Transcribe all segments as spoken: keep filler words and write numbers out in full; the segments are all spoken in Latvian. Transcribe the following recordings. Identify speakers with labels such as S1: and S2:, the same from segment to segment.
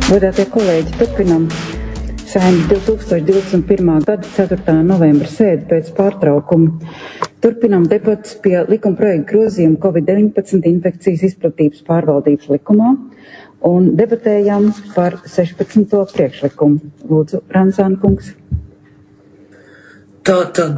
S1: Godātie kolēģi, turpinam Saeimas divi tūkstoši divdesmit pirmā gada ceturtā novembra sēdi pēc pārtraukuma. Turpinam debatas pie likuma projekta grozījuma covid deviņpadsmit infekcijas izplatības pārvaldības likumā un debatējam par sešpadsmito priekšlikumu. Lūdzu, Ranzāna kungs.
S2: Tātad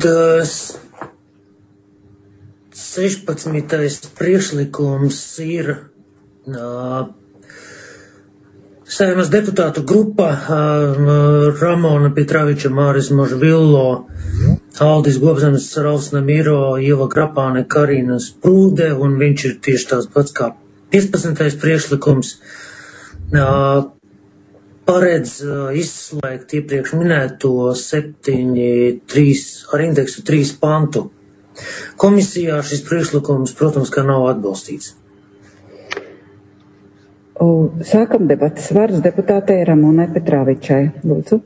S2: sešpadsmitais priekšlikums ir uh, Saeimas deputātu grupa uh, Ramona Pietraviča, Māris Možvillo, Aldis Gobzemes, Ralfs Namiro, Ieva Grapāne, Karina Sprūde, un viņš ir tieši tāds pats kā piecpadsmitais priekšlikums. Uh, paredz uh, izslēgt iepriekš minēto septiņi trīs ar indeksu trīs pantu. Komisijā šis priekšlikums, protams, kā nav atbalstīts.
S1: Sākam debatas. Vārds deputātei Ramonai Pietravičai. Lūdzu.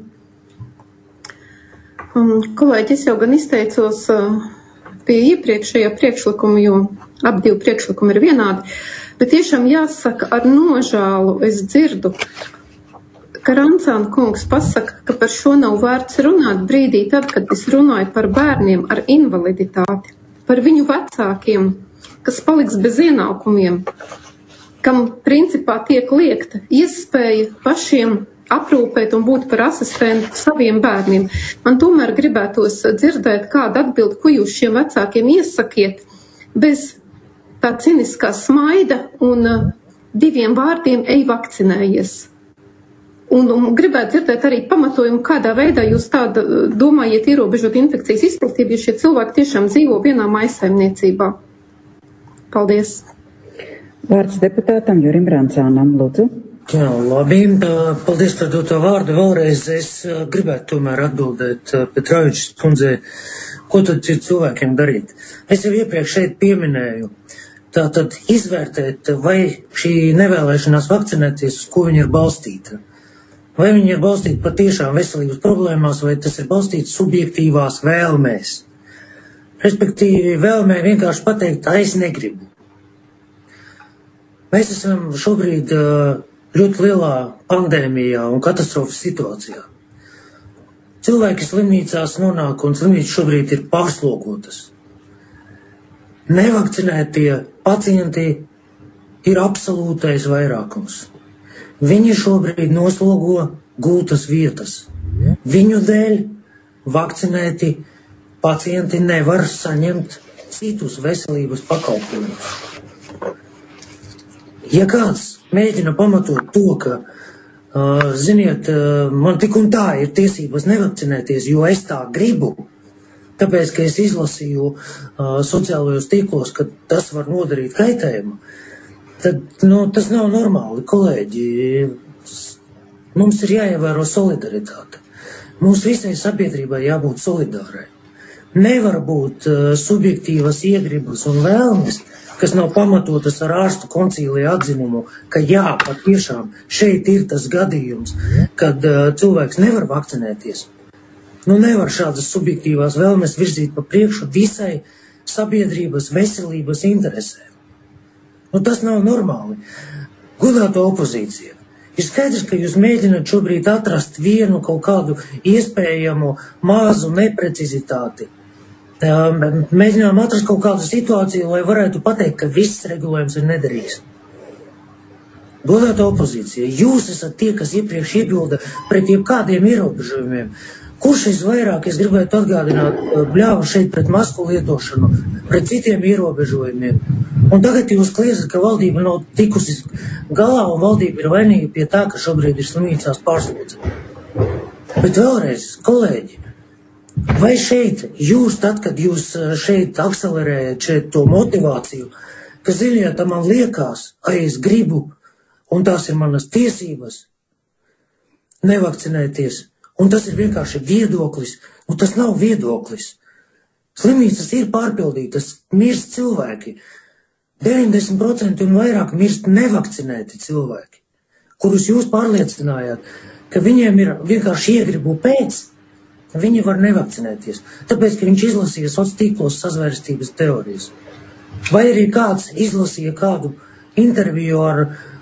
S3: Um, kolēģi, es jau gan izteicos uh, pie iepriekšējā priekšlikuma, jo ap divi priekšlikumi ir vienādi, bet tiešām jāsaka ar nožālu es dzirdu, ka Ranzāna kungs pasaka, ka par šo nav vērts runāt brīdī tad, kad es runāju par bērniem ar invaliditāti, par viņu vecākiem, kas paliks bez ienākumiem, kam principā tiek liekta iespēja pašiem aprūpēt un būt par asistentu saviem bērniem. Man tomēr gribētos dzirdēt kādu atbildi, ko jūs šiem vecākiem iesakiet, bez tā ciniskā smaida un uh, diviem vārdiem ej vakcinējies. Un, un gribētu dzirdēt arī pamatojumu, kādā veidā jūs tāda domājiet ierobežot infekcijas izplatību, ja šie cilvēki tiešām dzīvo vienā maisaimniecībā. Paldies!
S1: Vārds deputātam Jurim Ranzānam, lūdzu.
S2: Jā, labi, paldies par doto vārdu. Vēlreiz es gribētu tomēr atbildēt Pietravičas kundzei, ko tad ir cilvēkiem darīt. Es jau iepriekš šeit pieminēju, tātad izvērtēt, vai šī nevēlēšanās vakcinēties, uz ko viņa ir balstīta. Vai viņa ir balstīta patiešām veselības problēmās, vai tas ir balstīts subjektīvās vēlmēs. Respektīvi, vēlmē vienkārši pateikt, es negribu. Mēs esam šobrīd ļoti lielā pandēmijā un katastrofas situācijā. Cilvēki slimnīcās nonāk un slimnīcas šobrīd ir pārslogotas. Nevakcinētie pacienti ir absolūtais vairākums. Viņi šobrīd noslogo gultas vietas. Viņu dēļ vakcinēti pacienti nevar saņemt citus veselības pakalpojumus. Ja kāds mēģina pamatot to, ka, uh, ziniet, uh, man tik un tā ir tiesības nevakcinēties, jo es tā gribu, tāpēc, ka es izlasīju uh, sociālajos tīklos, ka tas var nodarīt kaitējumu, tad, nu, tas nav normāli, kolēģi. Mums ir jāievēro solidaritāte. Mums visai sabiedrībai jābūt solidārai. Nevar būt uh, subjektīvas iegribas un vēlmes, kas nav pamatotas ar ārstu koncīlija atzinumu, ka jā, patiešām šeit ir tas gadījums, kad uh, cilvēks nevar vakcinēties. Nu, nevar šādas subjektīvās vēlmes virzīt pa priekšu visai sabiedrības veselības interesēm. Nu, tas nav normāli. Godāto opozīcija. Ir skaidrs, ka jūs mēģināt šobrīd atrast vienu kaut kādu iespējamu mazu neprecizitāti. Mēģinām atrast kaut kādu situāciju, lai varētu pateikt, ka viss regulējums ir nederīgs. Godāta opozīcija, jūs esat tie, kas iepriekš iebilda pret jebkādiem ierobežojumiem. Kurš visvairāk, es gribētu atgādināt, bļāva šeit pret masku lietošanu, pret citiem ierobežojumiem. Un tagad jūs kliedzat, ka valdība nav tikusi galā un valdība ir vainīga pie tā, ka šobrīd ir slimnīcās pārslodze. Bet vēlreiz, kolēģi, vai šeit jūs, tad, kad jūs šeit akcelerējat šeit to motivāciju, ka, ziniet, man liekas, ai es gribu, un tās ir manas tiesības, nevakcinēties, un tas ir vienkārši viedoklis, un tas nav viedoklis. Slimnīcas ir pārpildītas, mirst cilvēki. deviņdesmit procenti un vairāk mirst nevakcinēti cilvēki, kurus jūs pārliecinājāt, ka viņiem ir vienkārši iegribu pēc, viņi var nevakcinēties, tāpēc, ka viņš izlasīja sociālos tīklos sazvērstības teorijas. Vai arī kāds izlasīja kādu interviju ar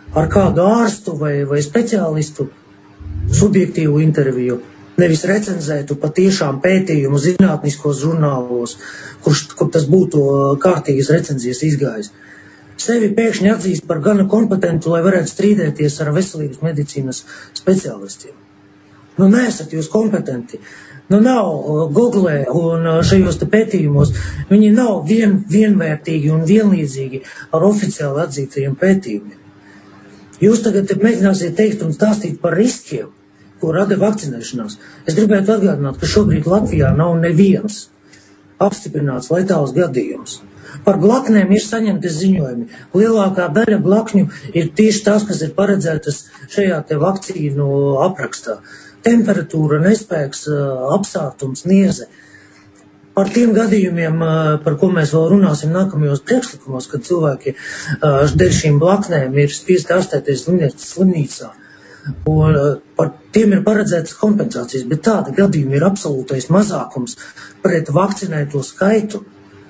S2: ar kādu ārstu vai, vai speciālistu subjektīvu interviju, nevis recenzētu patiešām pētījumu zinātniskos žurnālos, kurš, kur tas būtu kārtīgas recenzijas izgājis. Sevi pēkšņi atzīst par gana kompetentu, lai varētu strīdēties ar veselības medicīnas speciālistiem. Nu, neesat jūs kompetenti. Nu, nav Google un šajos te pētījumos, viņi nav vien, vienvērtīgi un vienlīdzīgi ar oficiāli atzītajiem pētījumiem. Jūs tagad te mēģināsiet teikt un stāstīt par riskiem, ko rada vakcinēšanās. Es gribētu atgādināt, ka šobrīd Latvijā nav neviens apstiprināts letāls gadījums. Par blaknēm ir saņemti ziņojumi. Lielākā daļa blakņu ir tieši tās, kas ir paredzētas šajā te vakcīnu aprakstā. Temperatūra, nespēks, apsārtums, nieze. Par tiem gadījumiem, par ko mēs vēl runāsim nākamajos priekšlikumos, kad cilvēki dēļ šīm blaknēm ir spiesti ārstēties slimnīcā. Un par tiem ir paredzētas kompensācijas, bet tādi gadījumi ir absolūtais mazākums pret vakcinēto skaitu.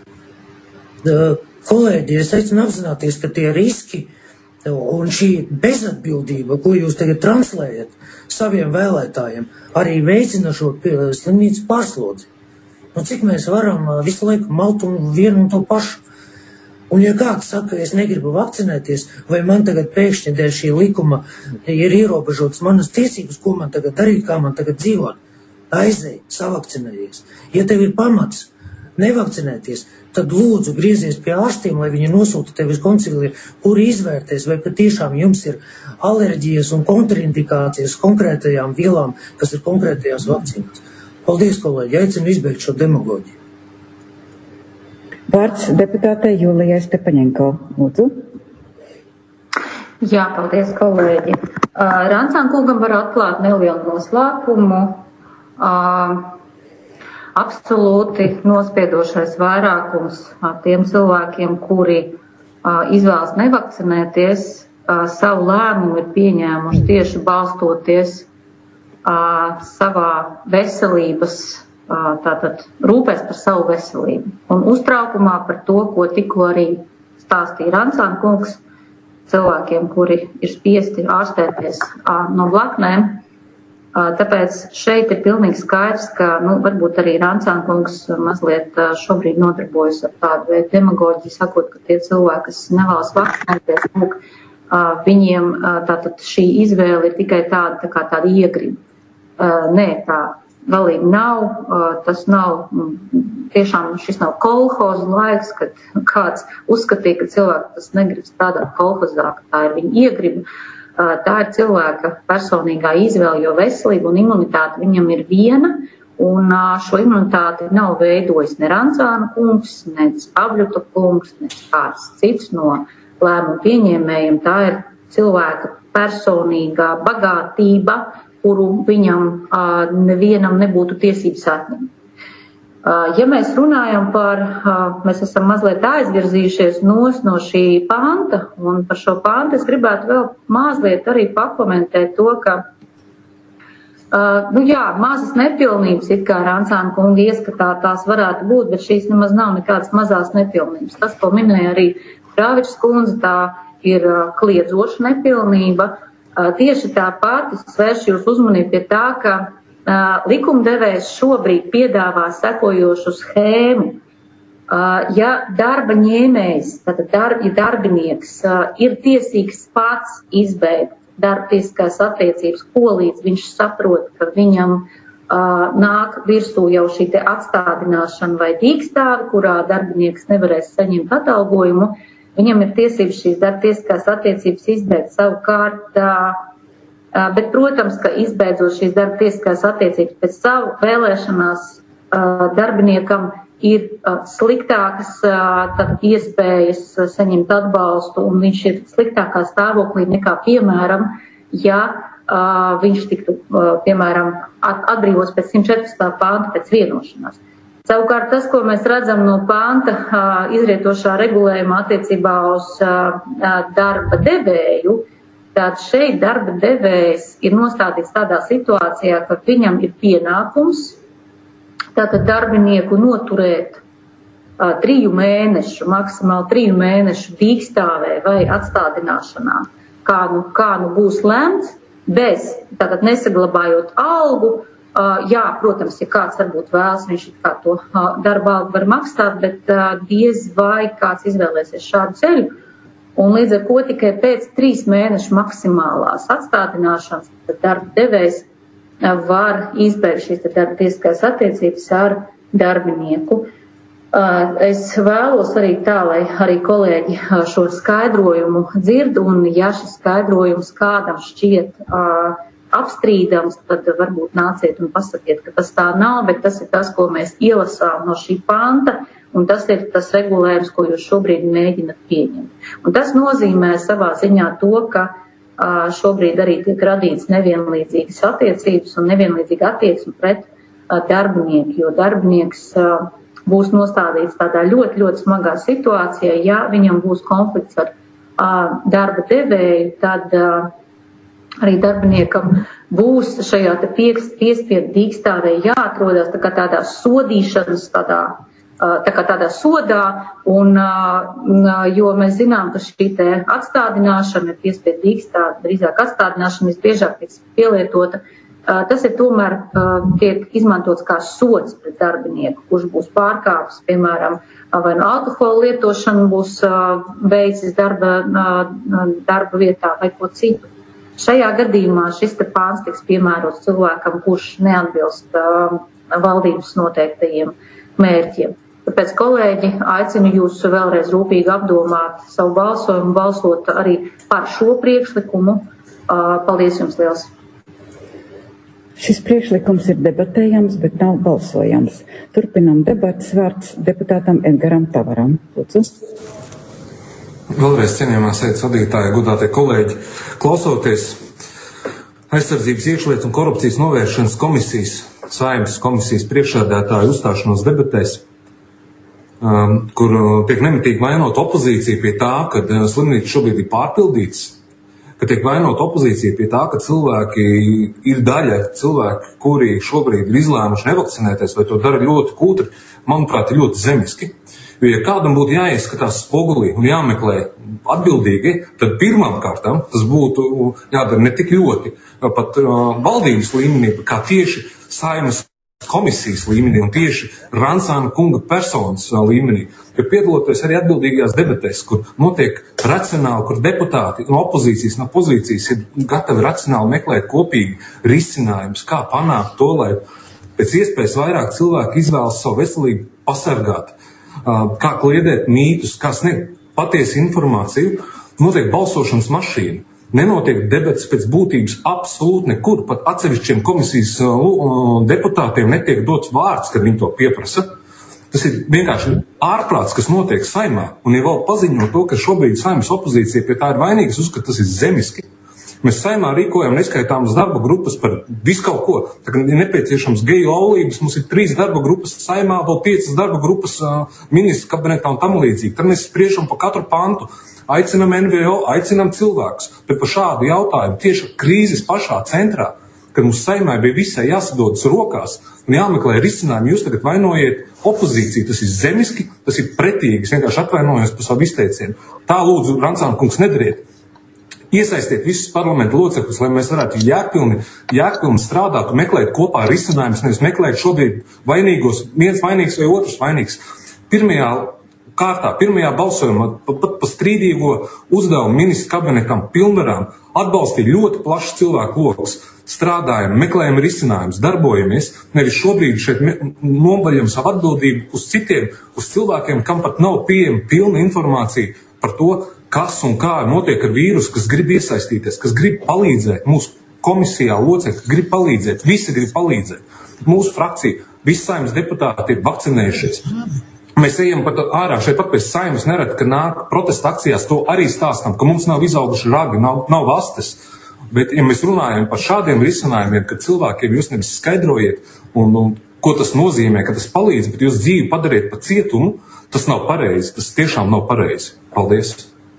S2: Kolēģi, es aicinu apzināties, ka tie riski un šī bezatbildība, ko jūs tagad translējat saviem vēlētājiem, arī veicina šo slimnīcu pārslodzi. Nu, cik mēs varam visu laiku malt un vienu un to pašu? Un ja kāds saka, es negribu vakcinēties, vai man tagad pēkšņi dēļ šī likuma ir ierobežotas manas tiesības, ko man tagad darīt, kā man tagad dzīvot, aizej, savakcinējies. Ja tev ir pamats nevakcinēties, tad lūdzu griezies pie ārstiem, lai viņi nosūta tevi uz koncili, kuri izvērtēs, vai patiešām jums ir alerģijas un kontraindikācijas konkrētajām vielām, kas ir konkrētajās vakcīnās. Paldies, kolēģi, aicinu izbeigt šo demagoģiju.
S1: Vārds deputātei Julijai Stepaņenko. Lūdzu.
S4: Jā, paldies, kolēģi. Uh, Rancāna kungam var atklāt nelielu noslēpumu. Uh, absolūti nospiedošais vairākums uh, tiem cilvēkiem, kuri uh, izvēlas nevakcinēties, uh, savu lēmumu ir pieņēmuši tieši balstoties uh, savā veselības, tātad rūpēs par savu veselību. Un uztraukumā par to, ko tikko arī stāstīja Rancāna kungs, cilvēkiem, kuri ir spiesti ārstēties no blaknēm. Tāpēc šeit ir pilnīgi skaidrs, ka, nu, varbūt arī Rancāna kungs mazliet šobrīd nodarbojas ar tādu veidu demagoģiju, sakot, ka tie cilvēki, kas nevēlas vakcinēties, lūk, viņiem tātad šī izvēle ir tikai tāda, tā kā tāda iegriba. Nē, tā galīgi nav, tas nav, tiešām šis nav kolhozu laiks, kad kāds uzskatīja, ka cilvēki tas negrib strādāt kolhozā, ka tā ir viņa iegriba. Tā ir cilvēka personīgā izvēle, jo veselība un imunitāte viņam ir viena, un šo imunitāti nav veidojis ne Rancāna kungs, ne Pavļuta kungs, ne kāds cits no lēmumu pieņēmējiem. Tā ir cilvēka personīgā bagātība, kuru viņam uh, nevienam nebūtu tiesības atņemt. Uh, ja mēs runājam par, uh, mēs esam mazliet aizvirzījušies nos no šī panta, un par šo pantu es gribētu vēl mazliet arī pakomentēt to, ka, uh, nu jā, mazas nepilnības, it kā Rancāna kunga ieskatā tās varētu būt, bet šīs nemaz nav nekādas mazās nepilnības. Tas, ko minēja arī Krāvičs kundze, tā ir uh, kliedzoša nepilnība. Tieši tāpat es vēršu jūs uzmanību pie tā, ka uh, likumdevējs šobrīd piedāvā sekojošu schēmu. Uh, ja darba ņēmējs, tātad darb, ja darbinieks uh, ir tiesīgs pats izbeigt darbtiesiskās attiecības, ko līdz viņš saprot, ka viņam uh, nāk virsū jau šī te atstādināšana vai dīkstāve, kurā darbinieks nevarēs saņemt atalgojumu, viņam ir tiesības šīs darbtiesiskās attiecības izbeigt savukārt, bet, protams, ka izbeidzot šīs darbtiesiskās attiecības pēc savu vēlēšanās darbiniekam ir sliktākas tad, iespējas saņemt atbalstu, un viņš ir sliktākā stāvoklī nekā, piemēram, ja viņš tiktu, piemēram, atbrīvos pēc simt četrpadsmitā panta pēc vienošanās. Savukārt tas, ko mēs redzam no panta izrietošā regulējuma attiecībā uz darba devēju, tad šeit darba devējs ir nostādīts tādā situācijā, ka viņam ir pienākums tātad darbinieku noturēt triju mēnešu, maksimāli triju mēnešu dīkstāvē vai atstādināšanā. kā nu, kā nu būs lemts, bez, tātad nesaglabājot algu. Uh, jā, protams, ja kāds varbūt vēlas, viņš kā to uh, darba algu var maksāt, bet uh, diez vai kāds izvēlēsies šādu ceļu. Un līdz ar ko tikai pēc trīs mēnešu maksimālās atstādināšanas darba devējs uh, var izbeigt šīs darba tiesiskās attiecības ar darbinieku. Uh, es vēlos arī tā, lai arī kolēģi uh, šo skaidrojumu dzird, un ja šis skaidrojums kādam šķiet uh, apstrīdams, tad varbūt nāciet un pasakiet, ka tas tā nav, bet tas ir tas, ko mēs ielasām no šī panta, un tas ir tas regulējums, ko jūs šobrīd mēģināt pieņemt. Un tas nozīmē savā ziņā to, ka uh, šobrīd arī tiek radīts nevienlīdzīgas attiecības un nevienlīdzīga attieksme pret uh, darbinieku, jo darbinieks uh, būs nostādīts tādā ļoti, ļoti smagā situācijā. Ja viņam būs konflikts ar uh, darba devēju, tad uh, arī darbiniekam būs šajā te piespiedu dīkstādē jāatrodas tā kā tādā sodīšanas, tādā, tā kā tādā sodā, un, jo mēs zinām, ka šī te atstādināšana, piespiedu dīkstāde, drīzāk atstādināšana visbiežāk tiek pielietota, tas ir tomēr tiek izmantots kā sods pret darbinieku, kurš būs pārkāpis, piemēram, vai no alkohola lietošana būs veicis darba, darba vietā vai ko citu. Šajā gadījumā šis te pāns tiks piemērots cilvēkam, kurš neatbilst uh, valdības noteiktajiem mērķiem. Tāpēc, kolēģi, aicinu jūs vēlreiz rūpīgi apdomāt savu balsojumu, balsot arī par šo priekšlikumu. Uh, paldies jums liels!
S1: Šis priekšlikums ir debatējams, bet nav balsojams. Turpinām debatas, vārds deputātam Edgaram Tavaram. Lūdzu.
S5: Vēlreiz cienījamā sēdes vadītāja, godātie kolēģi, klausoties Aizsardzības iekšlietu un korupcijas novēršanas komisijas, Saeimas komisijas priekšsēdētāju uzstāšanos debatēs, um, kur tiek nemitīgi vainot opozīcija pie tā, ka slimnīcas šobrīd ir pārpildītas, ka tiek vainot opozīcija pie tā, ka cilvēki ir daļa cilvēki, kuri šobrīd ir izlēmuši nevakcinēties, vai to dara ļoti kūtri, manuprāt, ir ļoti zemiski. Jo, ja kādam būtu jāieskatās spogulī un jāmeklē atbildīgi, tad pirmām kārtām tas būtu jādara ne tik ļoti pat uh, valdības līmenī, kā tieši Saeimas komisijas līmenī un tieši Rancāna kunga personas uh, līmenī. Jo piedaloties arī atbildīgajās debatēs, kur notiek racionāli, kur deputāti no opozīcijas, no pozīcijas ir gatavi racionāli meklēt kopīgi risinājumus, kā panākt to, lai pēc iespējas vairāk cilvēki izvēlas savu veselību pasargāt. Kā kliedēt mītus, kā sniegt patiesu informāciju, notiek balsošanas mašīna. Nenotiek debats pēc būtības absolūti nekur, pat atsevišķiem komisijas deputātiem netiek dots vārds, kad viņi to pieprasa. Tas ir vienkārši ārprāts, kas notiek Saeimā, un ja vēl paziņo to, ka šobrīd Saeimas opozīcija pie tā ir vainīga, es uzskatu, tas ir zemiski. Mēs Saeimā rīkojam neskaitāmas darba grupas par visu kaut ko. Tā kā ir nepieciešams geju laulības, mums ir trīs darba grupas Saeimā, vēl piecas darba grupas uh, ministru kabinetā un tam līdzīgi. Tad mēs spriežam par katru pantu, aicinam N V O, aicinam cilvēkus. Bet par šādu jautājumu tieši krīzes pašā centrā, kad mums Saeimai bija visai jāsadodas rokās un jāmeklē risinājumi, jūs tagad vainojiet opozīciju. Tas ir zemiski, tas ir pretīgi, es vienkārši atvainojos par savu izteicienu. Tā lūdzu, Rancāna kungs, nedariet. Iesaistiet visus parlamentu locekļus, lai mēs varētu jēgpilni, jēgpilni strādāt un meklēt kopā risinājumus, nevis meklēt šobrīd vainīgos, viens vainīgs vai otrs vainīgs. Pirmajā kārtā, pirmajā balsojumā, pat pa strīdīgo uzdevumu ministru kabinetam pilnvarām atbalstīja ļoti plašs cilvēku lokus. Strādājam, meklējam risinājumus, darbojamies, nevis šobrīd šeit nobaļam savu atbildību uz citiem, uz cilvēkiem, kam pat nav pieejama pilna informācija par to, kas un kā notiek ar vīrusu, kas grib iesaistīties, kas grib palīdzēt. Mūsu komisijā locekļi grib palīdzēt, visi grib palīdzēt. Mūsu frakcija, visi Saeimas deputāti ir vakcinējušies. Mēs ejam pat ārā šeit pat pēc Saeimas nerad, ka nāk protesta akcijās, to arī stāstam, ka mums nav izauguši ragi, nav, nav vastes. Bet, ja mēs runājam par šādiem risinājumiem, ka cilvēkiem jūs nevis skaidrojiet, un, un ko tas nozīmē, ka tas palīdz, bet jūs dzīvi padariet pa cietumu, tas nav pareizi, tas tiešām nav pareizi. Paldies!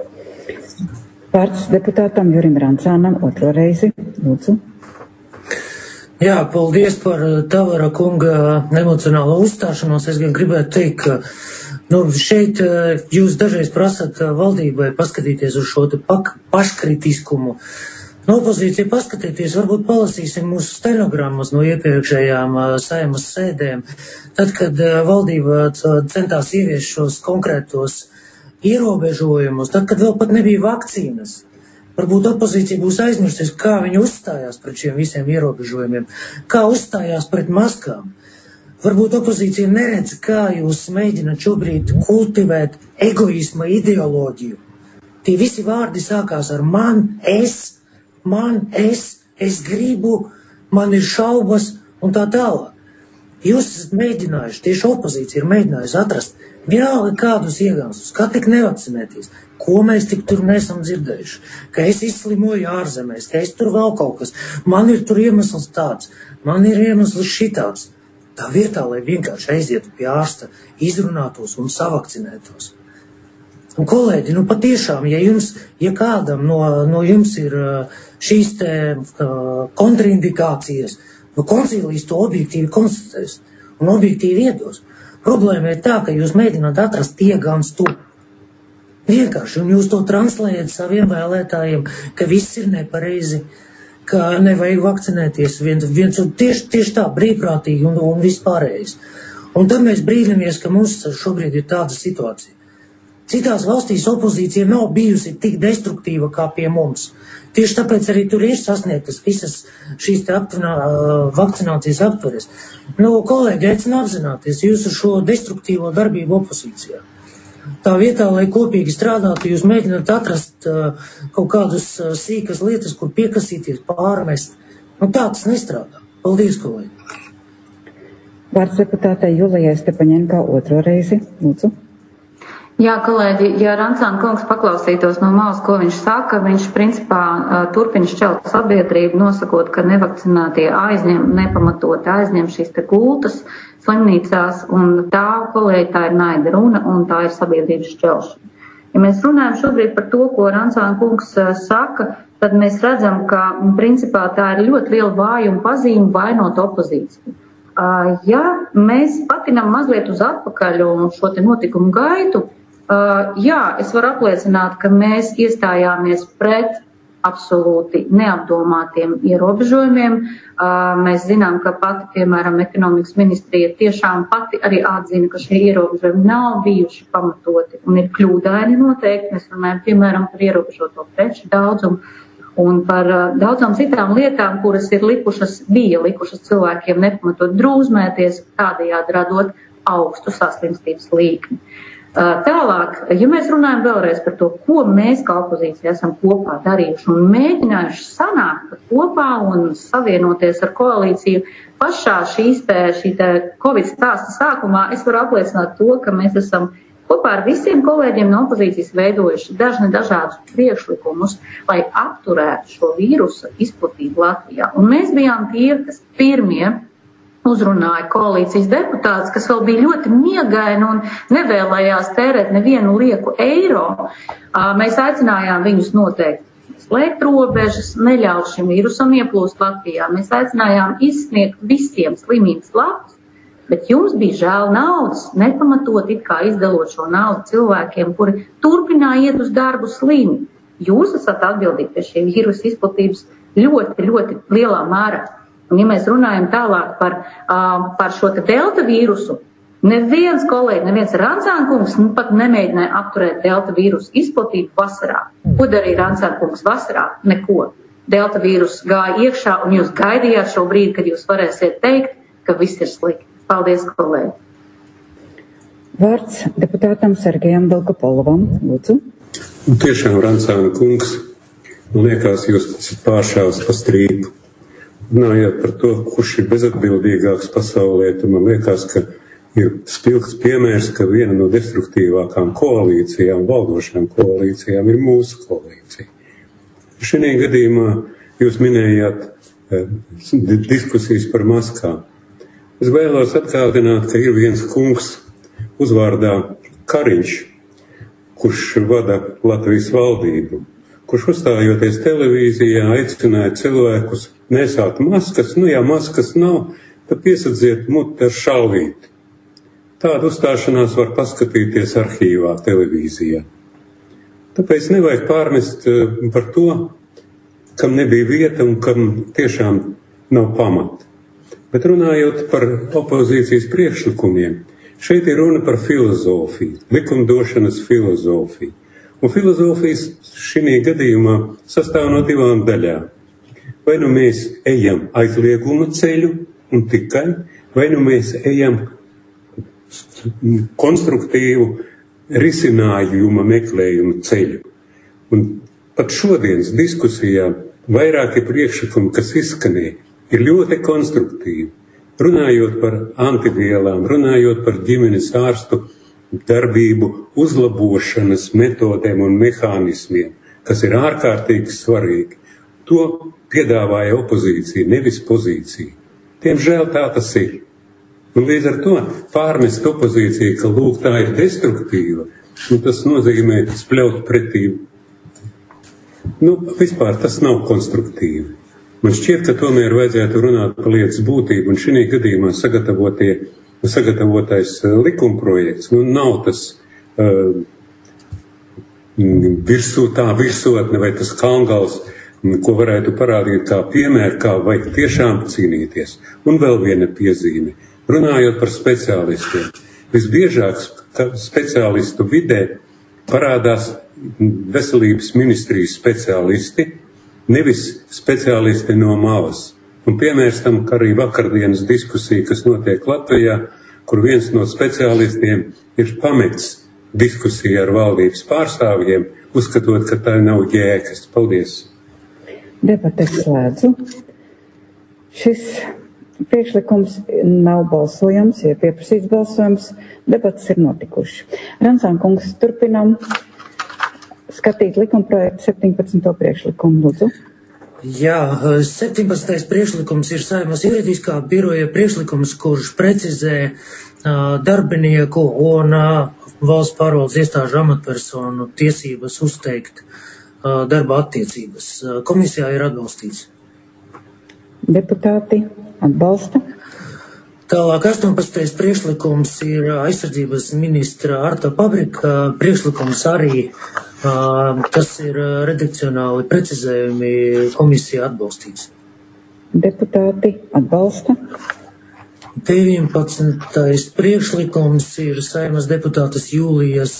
S1: Vārds deputātam Jurim Rancānam otro reizi. Lūdzu.
S2: Jā, paldies par Tavara kunga emocionālo uzstāšanos. Es gan gribētu teikt, ka Nu, šeit jūs dažreiz prasat valdībai paskatīties uz šo te paškritiskumu. No opozīcija paskatieties, varbūt palasīsim mūsu stenogrammas no iepriekšējām Saeimas sēdēm. Tad, kad valdība centās ieviest šos konkrētos ierobežojumus, tad, kad vēl pat nebija vakcīnas. Varbūt opozīcija būs aizmirsies, kā viņi uzstājās pret šiem visiem ierobežojumiem, kā uzstājās pret maskām. Varbūt opozīcija neredz, kā jūs mēģināt šobrīd kultivēt egoisma ideoloģiju. Tie visi vārdi sākās ar man, es, man, es, es gribu, man ir šaubas un tā tālāk. Jūs esat mēģinājuši, tieši opozīcija ir mēģinājusi atrast vienalga kādus iegānstus, kā tik nevakcinēties, ko mēs tik tur nesam dzirdējuši, ka es izslimoju ārzemēs, ka es tur vēl kaut kas, man ir tur iemesls tāds, man ir iemesls šitāds. Tā vietā, lai vienkārši aizietu pie ārsta, izrunātos un savakcinētos. Un, kolēģi, nu patiešām, ja jums, ja kādam no, no jums ir šīs te uh, kontraindikācijas, nu koncilijas to objektīvi konstatēs un objektīvi iedos. Problēma ir tā, ka jūs mēģināt atrast ieganstu. Vienkārši, un jūs to translējat saviem vēlētājiem, ka viss ir nepareizi, ka nevajag vakcinēties, viens, viens tieši, tieši tā, brīvprātīgi un, un vispārējais. Un tad mēs brīnamies, ka mums šobrīd ir tāda situācija. Citās valstīs opozīcija nav bijusi tik destruktīva kā pie mums. Tieši tāpēc arī tur ir sasniegtas visas šīs te aptvinā, vakcinācijas aptveres. Nu, kolēģi, aicinu apzināties jūsu šo destruktīvo darbību opozīcijā. Tā vietā, lai kopīgi strādātu, jūs mēģināt atrast uh, kaut kādus uh, sīkas lietas, kur piekasīties, pārmest. Nu, tā tas nestrādā. Paldies, kolēģi.
S1: Vārds deputātei Julijai Stepaņenko otro reizi. Lūdzu.
S4: Jā, kolēģi, ja Rancāna kungs paklausītos no malas, ko viņš saka, viņš principā uh, turpina šķelt sabiedrību, nosakot, ka nevakcinētie aizņem, nepamatot aizņem šīs te gultas slimnīcās, un tā, kolēģi, tā ir naida runa, un tā ir sabiedrības šķelšana. Ja mēs runājam šobrīd par to, ko Rancāna kungs uh, saka, tad mēs redzam, ka principā tā ir ļoti liela vājuma pazīme vainot opozīciju. Uh, ja mēs patinam mazliet uz atpakaļ un šo te notikumu gaitu, Uh, jā, es varu apliecināt, ka mēs iestājāmies pret absolūti neapdomātiem ierobežojumiem. Uh, mēs zinām, ka pati, piemēram, ekonomikas ministrija tiešām pati arī atzina, ka šie ierobežojumi nav bijuši pamatoti un ir kļūdaini noteikti. Mēs runājam, piemēram, par ierobežoto preču daudzumu un par uh, daudzām citām lietām, kuras ir likušas, bija likušas cilvēkiem nepamatot drūzmēties, tādējādi radot augstu saslimstības līkni. Tālāk, ja mēs runājam vēlreiz par to, ko mēs kā opozīcija esam kopā darījuši un mēģinājuši sanākt kopā un savienoties ar koalīciju pašā šīs te, šī te Covid stāsta sākumā, es varu apliecināt to, ka mēs esam kopā ar visiem kolēģiem no opozīcijas veidojuši dažne dažādus priekšlikumus, lai apturētu šo vīrusa izplatību Latvijā. Un mēs bijām tie, kas pirmie uzrunāja koalīcijas deputātus, kas vēl bija ļoti miegaini un nevēlējās tērēt nevienu lieku eiro. Mēs aicinājām viņus noteikti slēgt robežas, neļaut šim vīrusam ieplūst Latvijā. Mēs aicinājām izsniegt visiem slimības lapus, bet jums bija žēl naudas, nepamatot it kā izdalot šo naudu cilvēkiem, kuri turpināja iet uz darbu slimi. Jūs esat atbildīgi pie šī vīrusa izplatības ļoti, ļoti lielā mērā. Un, ja mēs runājam tālāk par, uh, par šo te delta vīrusu, neviens kolēģi, neviens Rancāna kungs pat nemēģināja apturēt delta vīrusu izplatību vasarā. Ko darīja Rancāna kungs vasarā? Neko. Delta vīrus gāja iekšā, un jūs gaidījāt šo brīdi, kad jūs varēsiet teikt, ka viss ir slikti. Paldies, kolēģi.
S1: Vārds deputātam Sergejam Dolgopolovam. Lūdzu.
S6: Un tiešām, Rancāna kungs, man liekas, jūs esat pāršāvis pa strīpu. Runājot par to, kurš ir bezatbildīgāks pasaulē, tad man liekas, ka ir spilgts piemērs, ka viena no destruktīvākām koalīcijām, valdošām koalīcijām ir mūsu koalīcija. Šajā gadījumā jūs minējāt eh, diskusijas par maskām. Es vēlos atgādināt, ka ir viens kungs uzvārdā Kariņš, kurš vada Latvijas valdību, kurš uzstājoties televīzijā aicināja cilvēkus nesāt maskas. Nu, ja maskas nav, tad piesadziet muti ar šalvīti. Tādu uzstāšanās var paskatīties arhīvā, televīzijā. Tāpēc nevajag pārmest par to, kam nebija vieta un kam tiešām nav pamata. Bet runājot par opozīcijas priekšlikumiem, šeit ir runa par filozofiju, likumdošanas filozofiju. Un filozofijas šī gadījumā sastāv no divām daļām. Vai nu mēs ejam aizlieguma ceļu un tikai, vai nu mēs ejam konstruktīvu risinājuma meklējumu ceļu. Un pat šodienas diskusijā vairāki priekšlikumi, kas izskanēja, ir ļoti konstruktīvi. Runājot par antivielām, runājot par ģimenes ārstu darbību uzlabošanas metodēm un mehānismiem, kas ir ārkārtīgi svarīgi. To piedāvāja opozīcija, nevis pozīcija. Diemžēl tā tas ir. Un līdz ar to pārmest opozīciju, ka lūk, tā ir destruktīva, nu, tas nozīmē spļaut pretī. Nu, vispār tas nav konstruktīvi. Man šķiet, ka tomēr vajadzētu runāt par lietas būtību, un šī gadījumā sagatavotais likumprojekts, nu, nav tas uh, virsū, tā virsotne vai tas kalngals, ko varētu parādīt kā piemēru, kā vajag tiešām cīnīties. Un vēl viena piezīme. Runājot par speciālistiem, visbiežāk speciālistu vidē parādās veselības ministrijas speciālisti, nevis speciālisti no malas. Un piemērs tam, ka arī vakardienas diskusija, kas notiek Latvijā, kur viens no speciālistiem ir pametis diskusiju ar valdības pārstāvjiem, uzskatot, ka tā nav jēgas. Paldies!
S1: Debates slēdzu. Šis priekšlikums nav balsojams, ir pieprasīts balsojums, debates ir notikuši. Rancāna kungs, turpinām skatīt likumprojektu septiņpadsmito priekšlikumu, lūdzu.
S2: Jā, septiņpadsmitais priekšlikums ir Saeimas juridiskā biroja priekšlikums, kurš precizē uh, darbinieku un uh, valsts pārvaldes iestāžu amatpersonu tiesības uzteikt uh, darba attiecības. Uh, komisijā ir atbalstīts.
S1: Deputāti atbalsta.
S2: Tālāk astoņpadsmitais priekšlikums ir aizsardzības ministra Arta Pabrika priekšlikums arī, kas ir redakcionāli precizējumi, komisija atbalstīts.
S1: Deputāti atbalsta.
S2: deviņpadsmitais priekšlikums ir Saeimas deputātes Jūlijas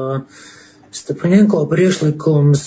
S2: Stepaņenko priekšlikums,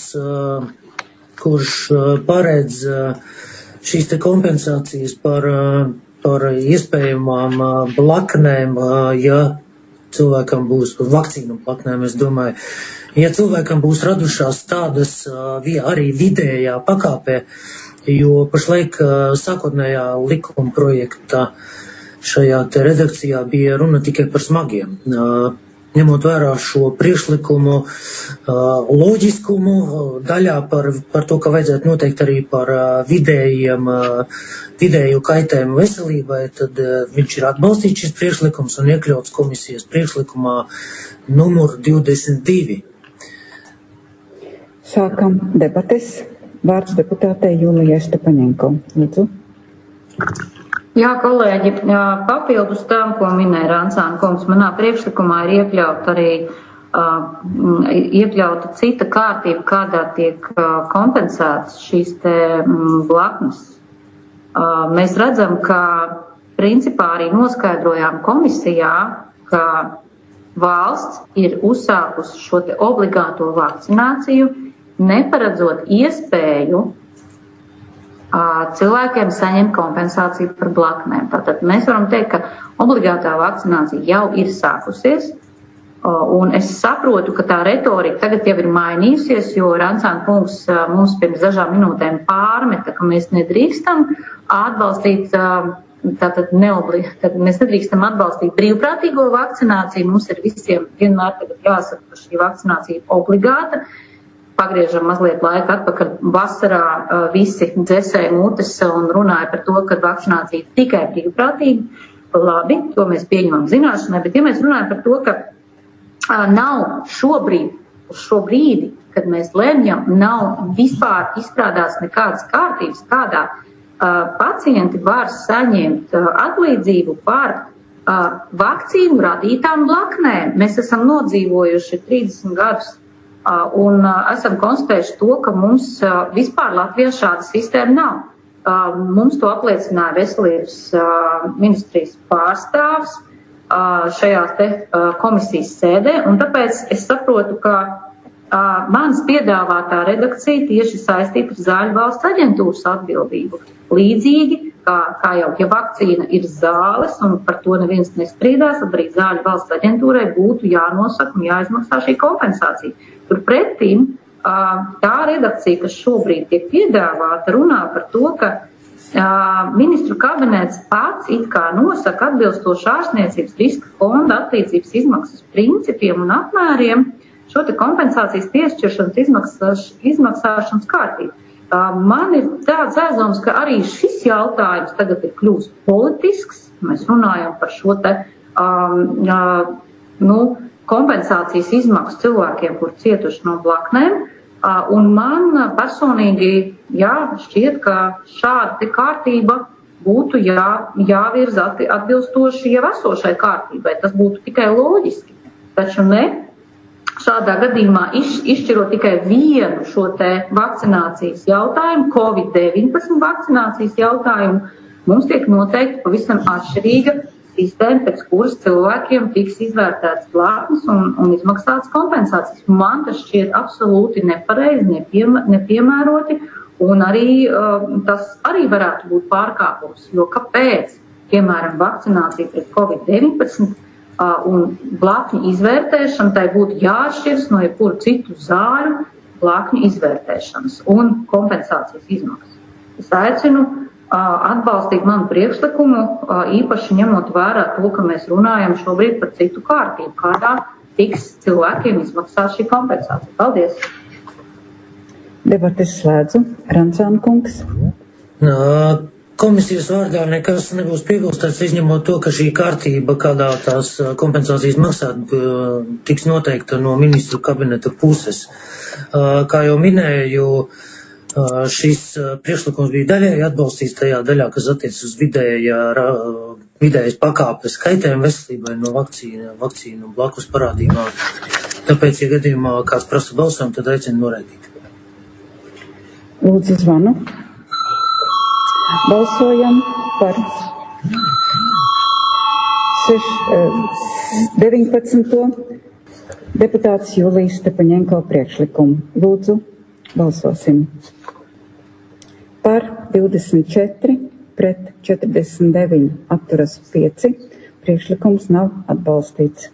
S2: kurš paredz šīs te kompensācijas par, par iespējamām blaknēm, ja cilvēkam būs, vakcīnu blaknēm, es domāju, ja cilvēkam būs radušās tādas arī vidējā pakāpē, jo pašlaik sākotnējā likuma projektā šajā te redakcijā bija runa tikai par smagiem. Ņemot vērā šo priekšlikumu loģiskumu, daļā par, par to, ka vajadzētu noteikt arī par vidējiem, vidēju kaitējumu veselībai, tad viņš ir atbalstīts šis priekšlikums un iekļauts komisijas priekšlikumā numur divdesmit divi.
S1: Sākam debates. Vārds deputātei Jūlijai Stepaņenko. Lūdzu.
S4: Jā, kolēģi, papildus tam, ko minēja Rancāna kungs, manā priekšlikumā ir iekļaut arī uh, iekļauta cita kārtība, kādā tiek uh, kompensētas šīs te mm, blaknes. Uh, mēs redzam, ka principā arī noskaidrojām komisijā, ka valsts ir uzsākusi šo te obligāto vakcināciju, neparedzot iespēju cilvēkiem saņemt kompensāciju par blaknēm. Tātad mēs varam teikt, ka obligātā vakcinācija jau ir sākusies, un es saprotu, ka tā retorika tagad jau ir mainījusies, jo Rancāna kungs mums pirms dažām minūtēm pārmeta, ka mēs nedrīkstam atbalstīt, tātad neobli, tad mēs nedrīkstam atbalstīt brīvprātīgo vakcināciju, mums ir visiem vienmēr tagad jāsaka, ka šī vakcinācija ir obligāta. Pagriežam mazliet laika atpakaļ vasarā, visi dzēsēja mutes un runāja par to, ka vakcinācija ir tikai brīvprātīga. Labi, to mēs pieņemam zināšanai, bet ja mēs runājam par to, ka nav šobrīd, uz šo brīdi, kad mēs lemjam, nav vispār izstrādās nekādas kārtības, kādā pacienti var saņemt atlīdzību par uh, vakcīnu radītām blaknēm. Mēs esam nodzīvojuši trīsdesmit gadus uh, un uh, esam konstatējuši to, ka mums uh, vispār Latvijā šāda sistēma nav. Uh, mums to apliecināja veselības uh, ministrijas pārstāvs uh, šajās te uh, komisijas sēdē, un tāpēc es saprotu, ka uh, manas piedāvātā redakcija tieši saistīta ar Zāļu valsts aģentūras atbildību. Līdzīgi, kā, kā jau, ja vakcīna ir zāles, un par to neviens nestrīdās, tad arī Zāļu valsts aģentūrai būtu jānosaka un jāizmaksā šī kompensācija. Turpretīm tā redakcija, kas šobrīd tiek piedāvāta, runā par to, ka ministru kabinets pats it kā nosaka atbilstoši ārstniecības riska fonda atlīdzības izmaksas principiem un apmēriem šo te kompensācijas piešķiršanas izmaksāš, izmaksāšanas kārtību. Man ir tāds aizdoms, ka arī šis jautājums tagad ir kļūst politisks. Mēs runājam par šo te um, uh, nu, kompensācijas izmaksu cilvēkiem, kur cietuši no blaknēm. Uh, un man personīgi jā, šķiet, ka šāda te kārtība būtu jā, jāvirza atbilstoši jau esošai kārtībai. Tas būtu tikai loģiski. Taču ne. Šādā gadījumā iš, izšķirot tikai vienu šo te vakcinācijas jautājumu, covid deviņpadsmit vakcinācijas jautājumu, mums tiek noteikti pavisam atšķirīga sistēma, pēc kuras cilvēkiem tiks izvērtēts blaknes un, un izmaksāts kompensācijas. Man tas šķiet absolūti nepareizi, nepiemē, nepiemēroti, un arī uh, tas arī varētu būt pārkāpums, jo kāpēc, piemēram, vakcinācija pret covid deviņpadsmit un blakņu izvērtēšana, tai būtu jāatšķiras no jebkuru citu zāļu blakņu izvērtēšanas un kompensācijas izmaksas. Es aicinu atbalstīt manu priekšlikumu, īpaši ņemot vērā to, ka mēs runājam šobrīd par citu kārtību, kādā tiks cilvēkiem izmaksāt šī kompensācija. Paldies!
S1: Debates slēdzu. Rancāna kungs.
S2: Nā. Komisijas vārdā nekas nebūs piebilstāts, izņemot to, ka šī kārtība, kādā tās kompensācijas maksāt, tiks noteikta no ministru kabineta puses. Kā jau minēju, šis priekšlikums bija daļēji atbalstīts tajā daļā, kas attiecas uz vidēja, vidējas pakāpes kaitējumu veselībai no vakcīna, vakcīnu blakus parādībām. Tāpēc, ja gadījumā kāds prasa balsojumu, tad aicinu noraidīt.
S1: Lūdzu zvanu. Balsojam par deviņpadsmito deputāts Julijas Stepaņenko priekšlikumu. Lūdzu, balsosim. Par divdesmit četri, pret četrdesmit deviņi, atturas pieci. Priekšlikums nav atbalstīts.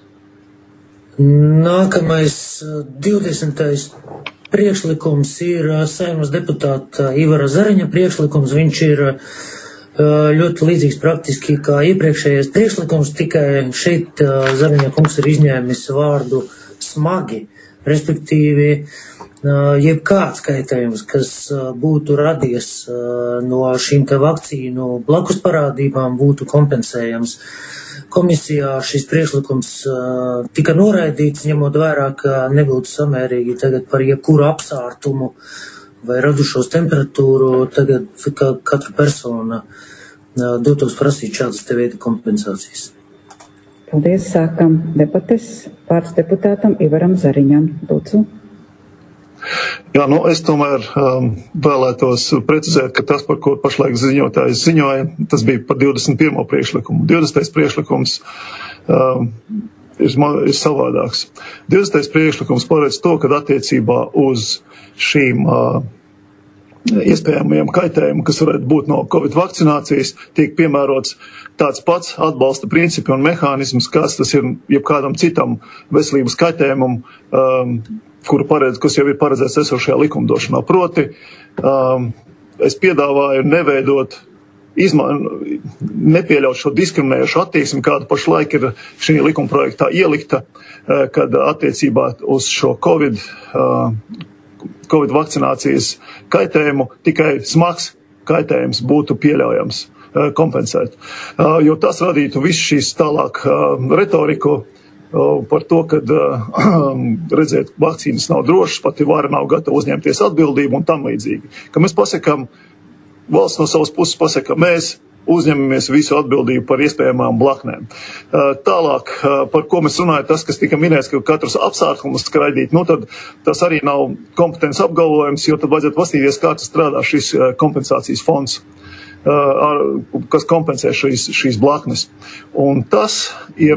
S2: Nākamais divdesmitais priekšlikums ir Saeimas deputāta Ivara Zariņa priekšlikums. Viņš ir ļoti līdzīgs praktiski kā iepriekšējais priekšlikums, tikai šeit Zariņa kungs ir izņēmis vārdu smagi, respektīvi jebkāds kaitējums, kas būtu radies no šīm te vakcīnu blakus parādībām, būtu kompensējams. Komisijā šis priekšlikums uh, tika noraidīts, ņemot vērā, ka nebūtu samērīgi tagad par jebkuru apsārtumu vai radušos temperatūru, tagad ka katra persona uh, dotos prasīt šādas te veida kompensācijas.
S1: Paldies, sākam debates. Vārds deputātam Ivaram Zariņam. Lūdzu.
S7: Jā, nu es tomēr um, vēlētos precizēt, ka tas, par ko pašlaik ziņotājs ziņoja, tas bija par divdesmit pirmo priekšlikumu. divdesmitais priekšlikums um, ir, ir savādāks. divdesmitais priekšlikums paredz to, ka attiecībā uz šīm uh, iespējamiem kaitējumiem, kas varētu būt no Covid vakcinācijas, tiek piemērots tāds pats atbalsta principi un mehānisms, kas tas ir jebkādam citam veselības kaitējumam, um, kuru paredz, kas jau ir paredzēts esošajā likumdošanā. Proti, um, es piedāvāju neveidot, izma, nepieļaut šo diskriminējošu attieksmi, kāda pašlaik ir šī likumprojektā ielikta, uh, kad attiecībā uz šo COVID, uh, COVID vakcinācijas kaitējumu tikai smags kaitējums būtu pieļaujams uh, kompensēt. Uh, jo tas radītu visu šīs tālāk uh, retoriku, par to, ka redzēt, vakcīnas nav drošas, pati vara nav gatava uzņemties atbildību un tam līdzīgi. Ka mēs pasakām, valsts no savas puses pasaka, mēs uzņemamies visu atbildību par iespējamām blaknēm. Tālāk, par ko mēs runājam, tas, kas tika minēts, ka katrs apsārkums skraidīt, nu tad tas arī nav kompetences apgalvojums, jo tad vajadzētu paskatīties, kā tas strādā šis kompensācijas fonds, kas kompensē šīs, šīs blaknes. Un tas ir...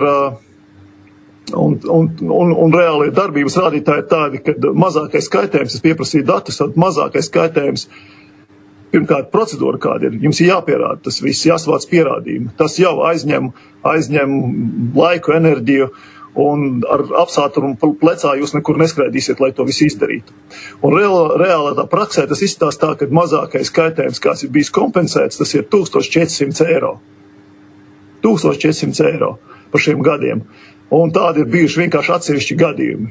S7: Un, un, un, un reālie darbības rādītāji ir tādi, ka mazākais kaitējums, es pieprasīju datus, tad mazākais kaitējums, pirmkārt, procedūra kāda ir, jums ir jāpierāda tas viss, jāsavāc pierādījumi. Tas jau aizņem, aizņem laiku, enerģiju, un ar apsātumu plecā jūs nekur neskraidīsiet, lai to visu izdarītu. Un reālā, reālā tā praksē tas izstāst tā, ka mazākais kaitējums, kāds ir bijis kompensēts, tas ir tūkstoš četri simti eiro. tūkstoš četri simti eiro par šiem gadiem. Un tādi ir bijuši vienkārši atsevišķi gadījumi.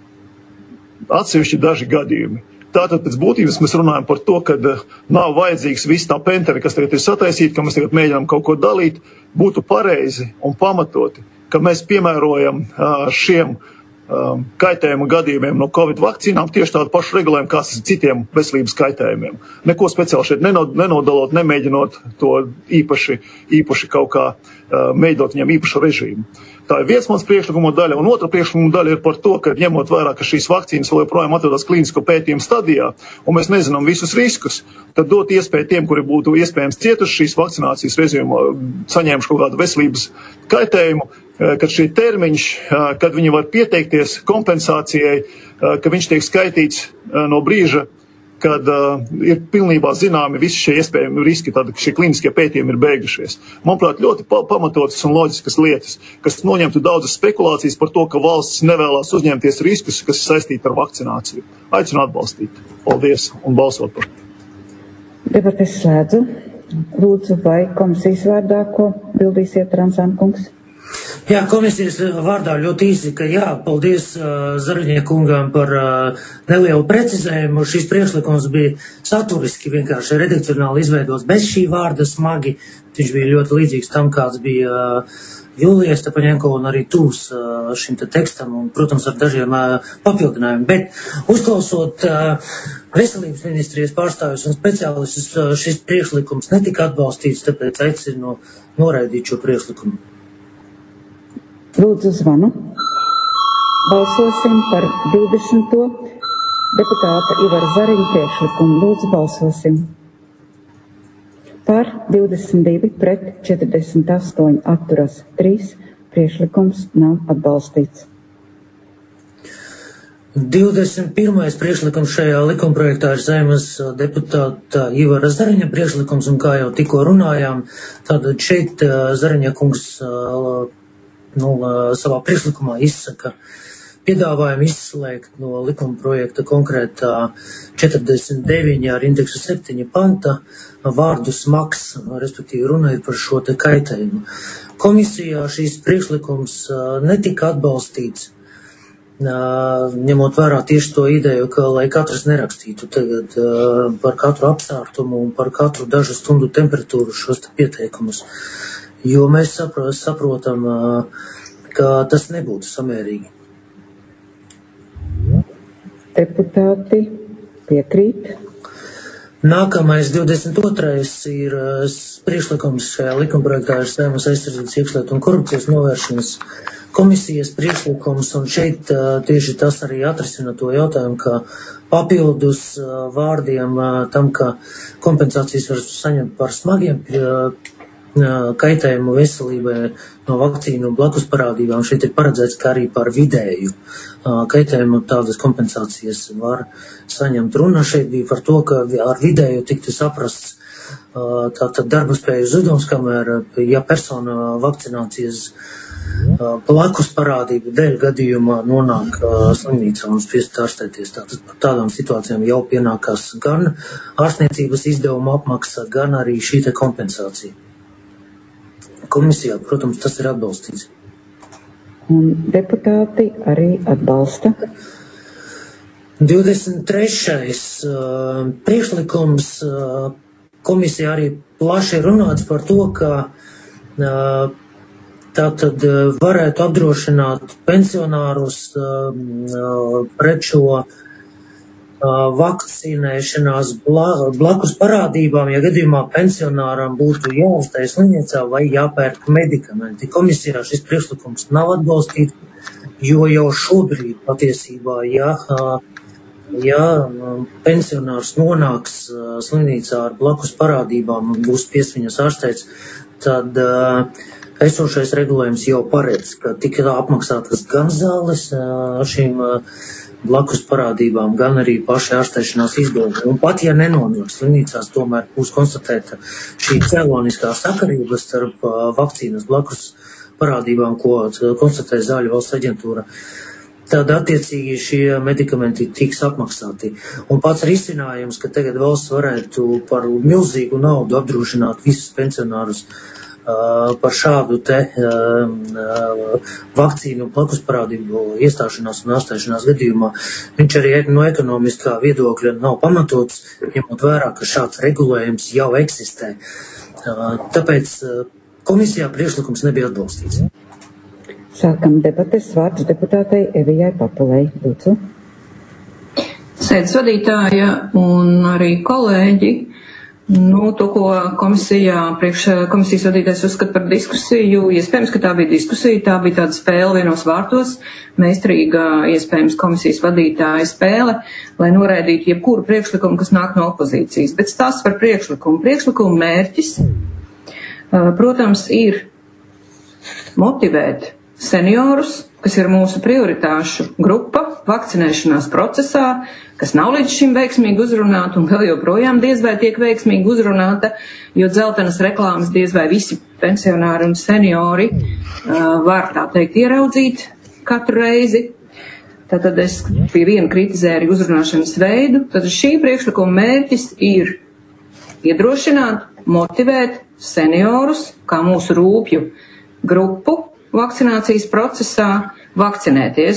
S7: Atsevišķi daži gadījumi. Tātad pēc būtības mēs runājam par to, ka nav vajadzīgs viss tā penteri, kas tagad ir sataisīta, ka mēs tagad mēģinām kaut ko dalīt, būtu pareizi un pamatoti, ka mēs piemērojam šiem kaitējuma gadījumiem no Covid vakcīnām tieši tādu pašu regulējumu, kā tas ir citiem veselības kaitējumiem. Neko speciāli šeit nenodalot, nemēģinot to īpaši, īpaši kaut kā mēģinot viņam īpašu režīmu. Tā ir viens mans priekšlikuma daļa, un otra priekšlikuma daļa ir par to, ka ņemot vērā, ka šīs vakcīnas vēl joprojām atrodas klīnisko pētījumu stadijā, un mēs nezinām visus riskus, tad dot iespēju tiem, kuri būtu iespējams cietuši šīs vakcinācijas režīmu, saņēmuši kaut kādu veselības kaitējumu, kad šī termiņš, kad viņi var pieteikties kompensācijai, ka viņš tiek skaitīts no brīža, kad uh, ir pilnībā zināmi visi šie iespējami riski, tad šie klīniskie pētījumi ir beigušies. Manuprāt, ļoti pa pamatotas un loģiskas lietas, kas noņemtu daudzas spekulācijas par to, ka valsts nevēlās uzņemties riskus, kas ir saistīti ar vakcināciju. Aicinu atbalstīt. Paldies un balsot par.
S1: Debates slēdzu. Lūdzu, vai komisijas vārdā, ko bildīsiet, Ransāna kungs?
S2: Jā, komisijas vārdā ļoti īsi, ka jā, paldies uh, Zariņie kungām par uh, nelielu precizējumu. Šis priekšlikums bija saturiski vienkārši redakcionāli izveidots bez šī vārda smagi. Viņš bija ļoti līdzīgs tam, kāds bija uh, Jūlija Stepaņenko un arī tūs uh, šim te tekstam un, protams, ar dažiem uh, papildinājumiem. Bet uzklausot uh, veselības ministrijas pārstāvjus un speciālistus, uh, šis priekšlikums netika atbalstīts, tāpēc aicinu noraidīt šo priekšlikumu.
S1: Lūdzu zvanu. Balsosim par divdesmito deputāta Ivara Zariņa priekšlikumu. Lūdzu balsosim. Par divdesmit divi pret četrdesmit astoņi atturas trīs. Priekšlikums nav atbalstīts.
S2: divdesmit pirmais priekšlikums šajā likumprojektā ir Saeimas deputāta Ivara Zariņa priekšlikums, un kā jau tikko runājām, tātad šeit Zariņa kungs nu, savā priekšlikumā izsaka piedāvājumu izslēgt no likuma projekta konkrētā četrdesmit deviņi ar indeksu septiņi panta vārdu smags, respektīvi runa ir par šo te kaitējumu. Komisijā šīs priekšlikums netika atbalstīts, ņemot vērā tieši to ideju, ka lai katrs nerakstītu tagad par katru apsārtumu un par katru dažu stundu temperatūru šos te pieteikumus. Jo mēs saprotam, ka tas nebūtu samērīgi.
S1: Deputāti piekrīt.
S2: Nākamais divdesmit otrais ir priekšlikums šajā likumprojektā ir Saeimas aizsardzības iekšlietu un korupcijas novēršanas komisijas priekšlikums, un šeit tieši tas arī atrisina to jautājumu, ka papildus vārdiem tam, ka kompensācijas var saņemt par smagiem kaitējumu veselībai no vakcīnu blakus parādībām. Šeit ir paredzēts, ka arī par vidēju kaitējumu tādas kompensācijas var saņemt. Runa šeit bija par to, ka ar vidēju tiktu saprasts tātad darba spēju zudums, kamēr, ja persona vakcinācijas blakus parādību dēļ gadījumā nonāk slimnīcā un spiest ārstēties. Tātad par tādām situācijām jau pienākās gan ārstniecības izdevuma apmaksa, gan arī šī te kompensācija. Komisijā, protams, tas ir atbalstīts.
S1: Un deputāti arī atbalsta.
S2: divdesmit trešais Uh, priekšlikums uh, komisijā arī plaši runāts par to, ka uh, tātad uh, varētu apdrošināt pensionārus uh, uh, pret šo uh, vakcinēšanās blakus parādībām, ja gadījumā pensionāram būtu jāuzstāj slimnīcā vai jāpērk medikamenti. Komisijā šis priekšlikums nav atbalstīts, jo jau šobrīd patiesībā, ja, ja pensionārs nonāks slimnīcā ar blakus parādībām un būs spiest viņas ārstēts, tad esošais regulējums jau paredz, ka tika apmaksātas gan zāles šīm blakus parādībām, gan arī paši ārstēšanās izdevumi. Un pat, ja nenonāks slimnīcās, tomēr būs konstatēta šī cēloniskā sakarība starp vakcīnas blakus parādībām, ko konstatē Zāļu valsts aģentūra, tad attiecīgi šie medikamenti tiks apmaksāti. Un pats risinājums, ka tagad valsts varētu par milzīgu naudu apdrošināt visus pensionārus Uh, par šādu te uh, vakcīnu blakus parādību iestāšanās un ārstēšanās gadījumā, viņš arī no ekonomiskā viedokļa nav pamatots, ņemot vērā, ka šāds regulējums jau eksistē. Uh, tāpēc uh, komisijā priekšlikums nebija atbalstīts.
S1: Sākam debates, vārds deputātei Evijai Papulei. Lūdzu.
S8: Sēdes vadītāja un arī kolēģi. Nu, to, ko komisijā, priekš komisijas vadītājs uzskata par diskusiju, iespējams, ka tā bija diskusija, tā bija tāda spēle vienos vārtos, meistarīga, iespējams, komisijas vadītāja spēle, lai noraidītu jebkuru priekšlikumu, kas nāk no opozīcijas. Bet stāsts par priekšlikumu. Priekšlikumu mērķis, protams, ir motivēt seniorus, kas ir mūsu prioritāšu grupa vakcinēšanās procesā, kas nav līdz šim veiksmīgi uzrunāta un vēl joprojām diez vai tiek veiksmīgi uzrunāta, jo dzeltenas reklāmas diez vai visi pensionāri un seniori uh, var tā teikt ieraudzīt katru reizi. Tātad es pie viena kritizēju uzrunāšanas veidu. Tad šī priekšlikuma mērķis ir iedrošināt, motivēt seniorus, kā mūsu rūpju grupu, vakcinācijas procesā vakcinēties.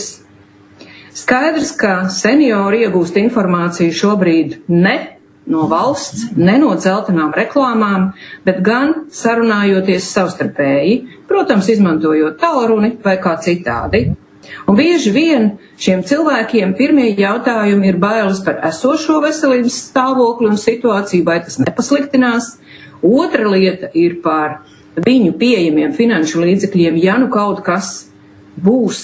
S8: Skaidrs, ka seniori iegūst informāciju šobrīd ne no valsts, ne no dzeltenām reklāmām, bet gan sarunājoties savstarpēji, protams, izmantojot tālruni vai kā citādi. Un bieži vien šiem cilvēkiem pirmie jautājumi ir bailes par esošo veselības stāvokli un situāciju, vai tas nepasliktinās. Otra lieta ir par viņu pieejamiem finanšu līdzekļiem, ja nu kaut kas būs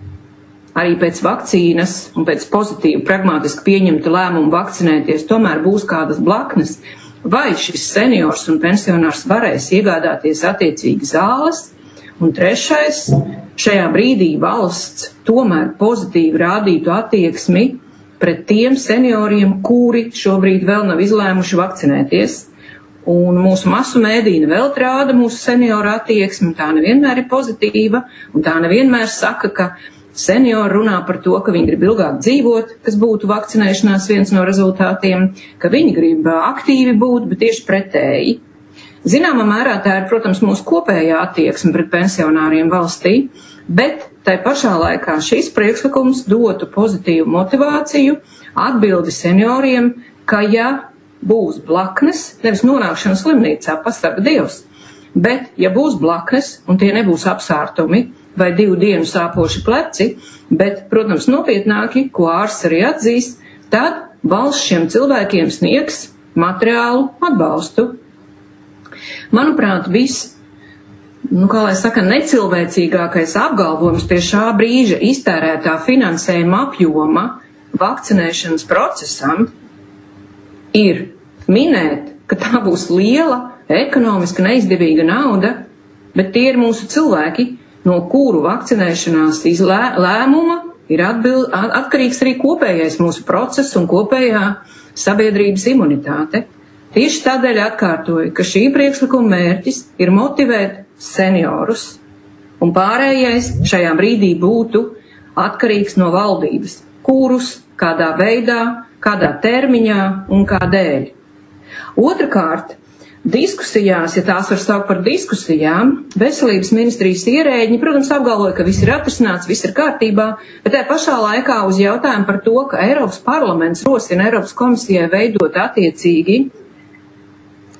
S8: arī pēc vakcīnas un pēc pozitīvu, pragmatiski pieņemta lēmumu vakcinēties, tomēr būs kādas blaknes, vai šis seniors un pensionārs varēs iegādāties attiecīgi zāles. Un trešais, šajā brīdī valsts tomēr pozitīvi rādītu attieksmi pret tiem senioriem, kuri šobrīd vēl nav izlēmuši vakcinēties. Un mūsu masu mēdīna vēl rāda mūsu senioru attieksmi, tā nevienmēr ir pozitīva, un tā nevienmēr saka, ka seniori runā par to, ka viņi grib ilgāk dzīvot, kas būtu vakcinēšanās viens no rezultātiem, ka viņi grib aktīvi būt, bet tieši pretēji. Zināmā mērā tā ir, protams, mūsu kopējā attieksme pret pensionāriem valstī, bet tai pašā laikā šis priekšlikums dotu pozitīvu motivāciju, atbildi senioriem, ka ja būs blaknes, nevis nonākšana slimnīcā, pasarga Dievs, bet ja būs blaknes, un tie nebūs apsārtumi vai divu dienu sāpoši pleci, bet, protams, nopietnāki, ko ārsts arī atzīst, tad valsts šiem cilvēkiem sniegs materiālu atbalstu. Manuprāt, viss, nu, kā lai saka, necilvēcīgākais apgalvojums pie šā brīža iztērētā finansējuma apjoma vakcinēšanas procesam ir minēt, ka tā būs liela, ekonomiski neizdevīga nauda, bet tie ir mūsu cilvēki, no kuru vakcinēšanās lēmuma ir atbild, atkarīgs arī kopējais mūsu process un kopējā sabiedrības imunitāte. Tieši tādēļ atkārtoju, ka šī priekšlikuma mērķis ir motivēt seniorus, un pārējais šajā brīdī būtu atkarīgs no valdības, kurus, kādā veidā, kādā termiņā un kādēļ. Otrakārt, diskusijās, ja tās var saukt par diskusijām, veselības ministrijas ierēģi, protams, apgalvoja, ka viss ir atrisināts, viss ir kārtībā, bet tajā pašā laikā uz jautājumu par to, ka Eiropas parlaments rosina Eiropas komisijai veidot attiecīgi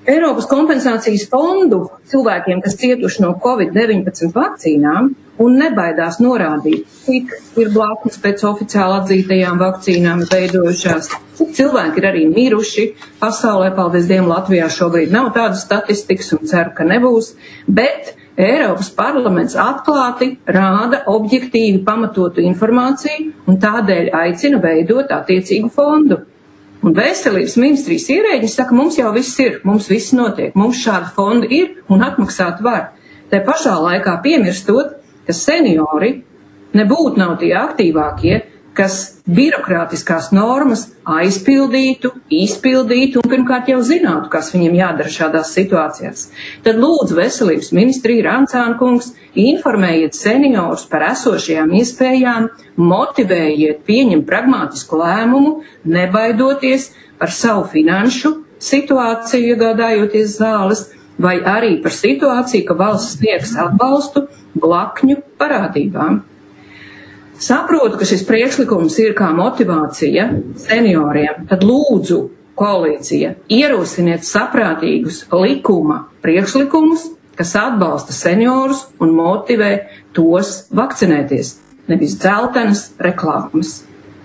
S8: Eiropas kompensācijas fondu cilvēkiem, kas cietuši no covid deviņpadsmit vakcīnām un nebaidās norādīt, cik ir blaknes pēc oficiāli atzītajām vakcīnām veidojušās, cik cilvēki ir arī miruši. Pasaulē, paldies Dievam, Latvijā šobrīd nav tādas statistikas un ceru, ka nebūs, bet Eiropas parlaments atklāti rāda objektīvi pamatotu informāciju un tādēļ aicina veidot attiecīgu fondu. Un veselības ministrijas ierēģi saka, mums jau viss ir, mums viss notiek, mums šāda fonda ir un atmaksāt var. Te pašā laikā piemirstot, ka seniori nebūtu nav tie aktīvākie, kas birokrātiskās normas aizpildītu, izpildītu un pirmkārt jau zinātu, kas viņiem jādara šādās situācijās. Tad lūdzu veselības ministrija Rancāna kungs, informējiet seniorus par esošajām iespējām, motivējiet pieņemt pragmātisku lēmumu, nebaidoties par savu finanšu situāciju, iegādājoties zāles, vai arī par situāciju, ka valsts sniegs atbalstu blakņu parādībām. Saprotu, ka šis priekšlikums ir kā motivācija senioriem, tad lūdzu koalīcija ierosiniet saprātīgus likuma priekšlikumus, kas atbalsta seniorus un motivē tos vakcinēties, nevis dzeltenas reklāmas.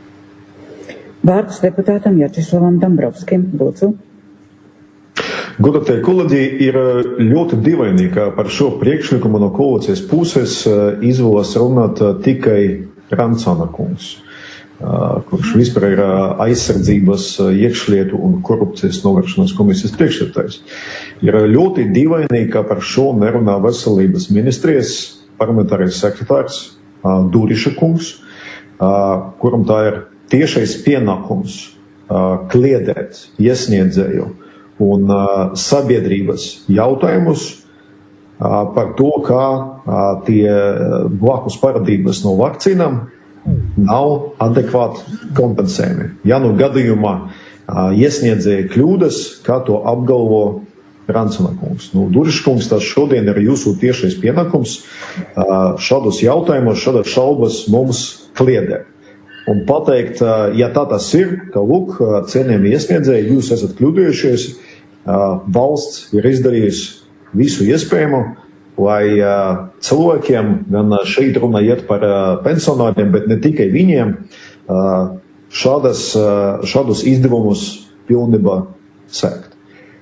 S1: Vārds deputātam Jačislavam Dombrovskim, lūdzu.
S9: Godātie kolēģi, ir ļoti dīvaini, ka par šo priekšlikumu no koalīcijas puses izvēlas runāt tikai Rancāna kungs, kurš vispār ir aizsardzības, iekšlietu un korupcijas novēršanas komisijas priekšsēdētājs. Ir ļoti dīvaini, ka par šo nerunā veselības ministrijas parlamentārais sekretārs Duriša kungs, kuram tā ir tiešais pienākums kliedēt iesniedzēju un sabiedrības jautājumus par to, kā tie blakus parādības no vakcīnām nav adekvāti kompensējumi. Ja nu gadījumā iesniedzēja kļūdas, kā to apgalvo Rancāna kungs. Nu, Duriša kungs, tas šodien ir jūsu tiešais pienākums šādos jautājumos, šādas šaubas mums kliedē. Un pateikt, ja tā tas ir, ka, lūk, cienījami iesniedzēji, jūs esat kļūdījušies, valsts ir izdarījusi visu iespējamo, lai uh, cilvēkiem, gan šeit runa iet par uh, pensionāriem, bet ne tikai viņiem, uh, šādas, uh, šādus izdevumus pilnībā sēkt.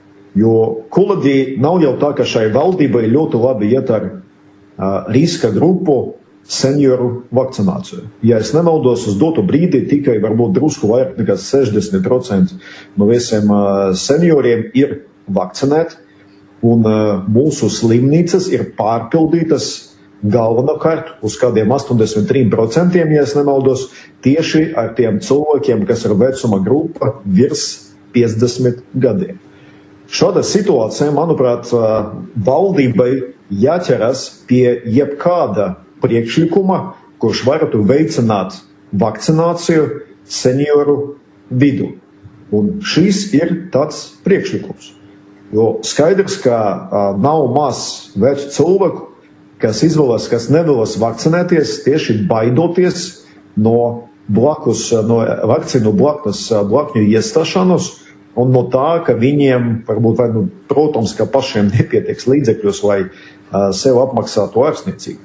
S9: Jo kolēģi nav jau tā, ka šai valdībai ļoti labi iet ar uh, riska grupu senioru vakcināciju. Ja es nemaldos, uz dotu brīdi tikai varbūt drusku vairāk nekā sešdesmit procenti no visiem uh, senioriem ir vakcinēti. Un uh, mūsu slimnīcas ir pārpildītas galvenokārt uz kādiem astoņdesmit trīs procentiem, ja es nemaldos, tieši ar tiem cilvēkiem, kas ir vecuma grupa virs piecdesmit gadiem. Šāda situācija, manuprāt, uh, valdībai jāķeras pie jebkāda priekšlikuma, kurš varētu veicināt vakcināciju senioru vidu. Un šis ir tāds priekšlikums. Jo skaidrs, ka uh, nav maz vecu cilvēku, kas izvēlas, kas nevēlas vakcinēties, tieši baidoties no blakus, no vakcīnu blaknes, blakņu iestāšanos un no tā, ka viņiem, varbūt, vai, nu, protams, ka pašiem nepietieks līdzekļus, lai uh, sev apmaksātu ārstniecību.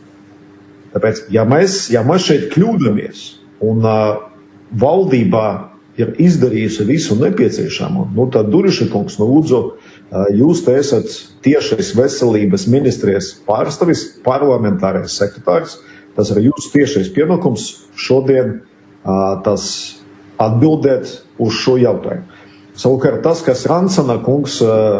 S9: Tāpēc, ja mēs, ja mēs šeit kļūdamies un uh, valdībā ir izdarījusi visu nepieciešamo, nu tad Duriša kungs, nu lūdzu, jūs te esat tiešais veselības ministrijas pārstāvis, parlamentārais sekretārs, tas ir jūsu tiešais pienākums šodien tas atbildēt uz šo jautājumu. Savukārt tas, kas Rancāna kungs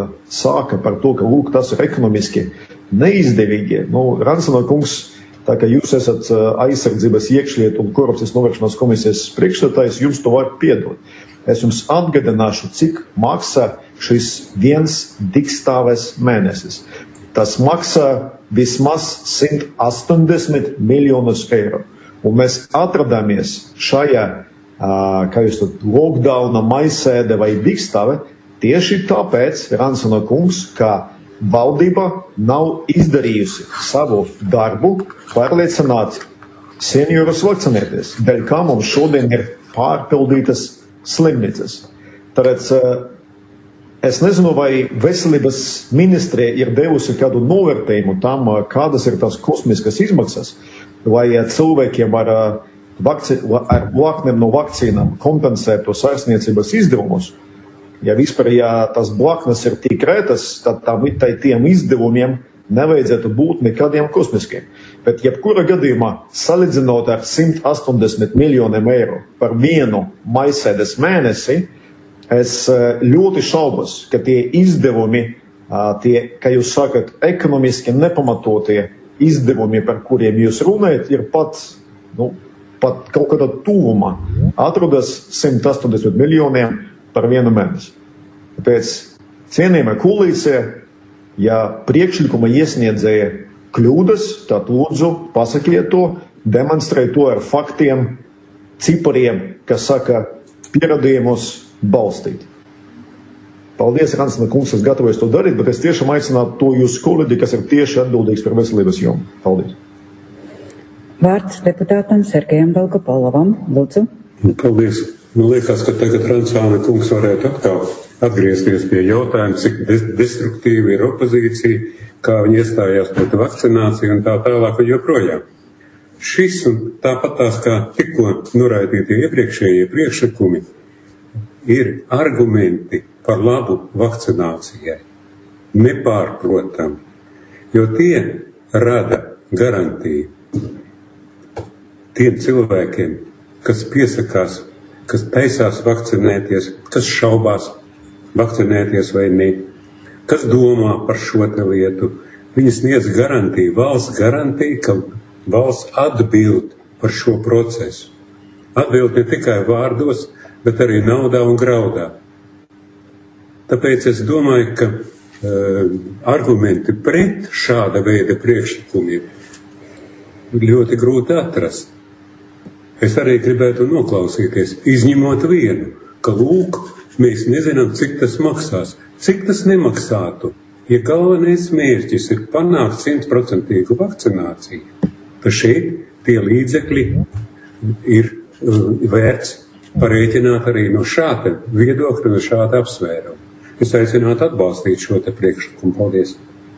S9: sāka par to, ka lūk, tas ir ekonomiski neizdevīgi, nu, Rancāna kungs, tā kā jūs esat aizsardzības, iekšlietu un korupcijas novēršanas komisijas priekšsēdētājs, jums to var piedot. Es jums atgādināšu, cik maksā šis viens digstāves mēnesis. Tas maksā vismaz simt astoņdesmit miljonus eiro. Un mēs atradāmies šajā, kā jūs tad, lockdowna maisēde vai digstāve tieši tāpēc, Rancāna kungs, ka valdība nav izdarījusi savu darbu, pārliecināt seniorus vakcinēties, dēļ kā mums šodien ir pārpildītas slimnīcas. Tāpēc Es nezinu, vai veselības ministrija ir devusi kādu novērtējumu tam, kādas ir tās kosmiskas izmaksas, vai cilvēkiem ar, vakci, ar blaknēm no vakcīnām kompensēt to saistniecības izdevumus. Ja vispār, ja tas blaknes ir tik retas, tad tam, tiem izdevumiem nevajadzētu būt nekādiem kosmiskiem. Bet jebkura gadījumā, salīdzinot ar simt astoņdesmit miljoniem eiro par vienu maisēdes mēnesi, es ļoti šaubos, ka tie izdevumi, tie, kā jūs sakat, ekonomiski nepamatotie izdevumi, par kuriem jūs runājat, ir pat, nu, pat kaut kādā tuvumā. Atrodas simt astoņdesmit miljoniem par vienu mēnesi. Tāpēc cienījamā koalīcija, ja priekšlikuma iesniedzēja kļūdas, tad lūdzu pasakiet to, demonstrēt to ar faktiem, cipariem, kas saka pierādījumus balstīt. Paldies, Ransana kungs, es gatavojos to darīt, bet es tiešām aicinātu to jūsu kolēģi, kas ir tieši atbildīgs par veselības jomu. Paldies.
S1: Vārds deputātam Sergejam Dolgopolovam. Lūdzu.
S6: Paldies. Man liekas, ka tagad Ransana kungs varētu atkal atgriezties pie jautājuma, cik destruktīva ir opozīcija, kā viņi iestājās pret vakcināciju un tā tālāk un joprojām. Šis un tāpat tās, kā tikko noraidītie iepriekšējie priekšlikumi, ir argumenti par labu vakcinācijai. Nepārprotami, jo tie rada garantiju tiem cilvēkiem, kas piesakās, kas taisās vakcinēties, kas šaubās vakcinēties vai ne, kas domā par šo te lietu. Viņi sniedz garantiju, valsts garantiju, ka valsts atbild par šo procesu. Atbild ne tikai vārdos, bet arī naudā un graudā. Tāpēc es domāju, ka uh, argumenti pret šāda veida priekšlikumiem ļoti grūti atrast. Es arī gribētu noklausīties, izņemot vienu, ka lūk, mēs nezinām, cik tas maksās, cik tas nemaksātu. Ja galvenais mērķis ir panākt simtprocentīgu vakcināciju, tad šeit tie līdzekļi ir uh, vērts parēķināt arī no šāda viedokļa, no šāda apsvēruma. Es aicinātu atbalstīt šo te priekšlikumu. Paldies.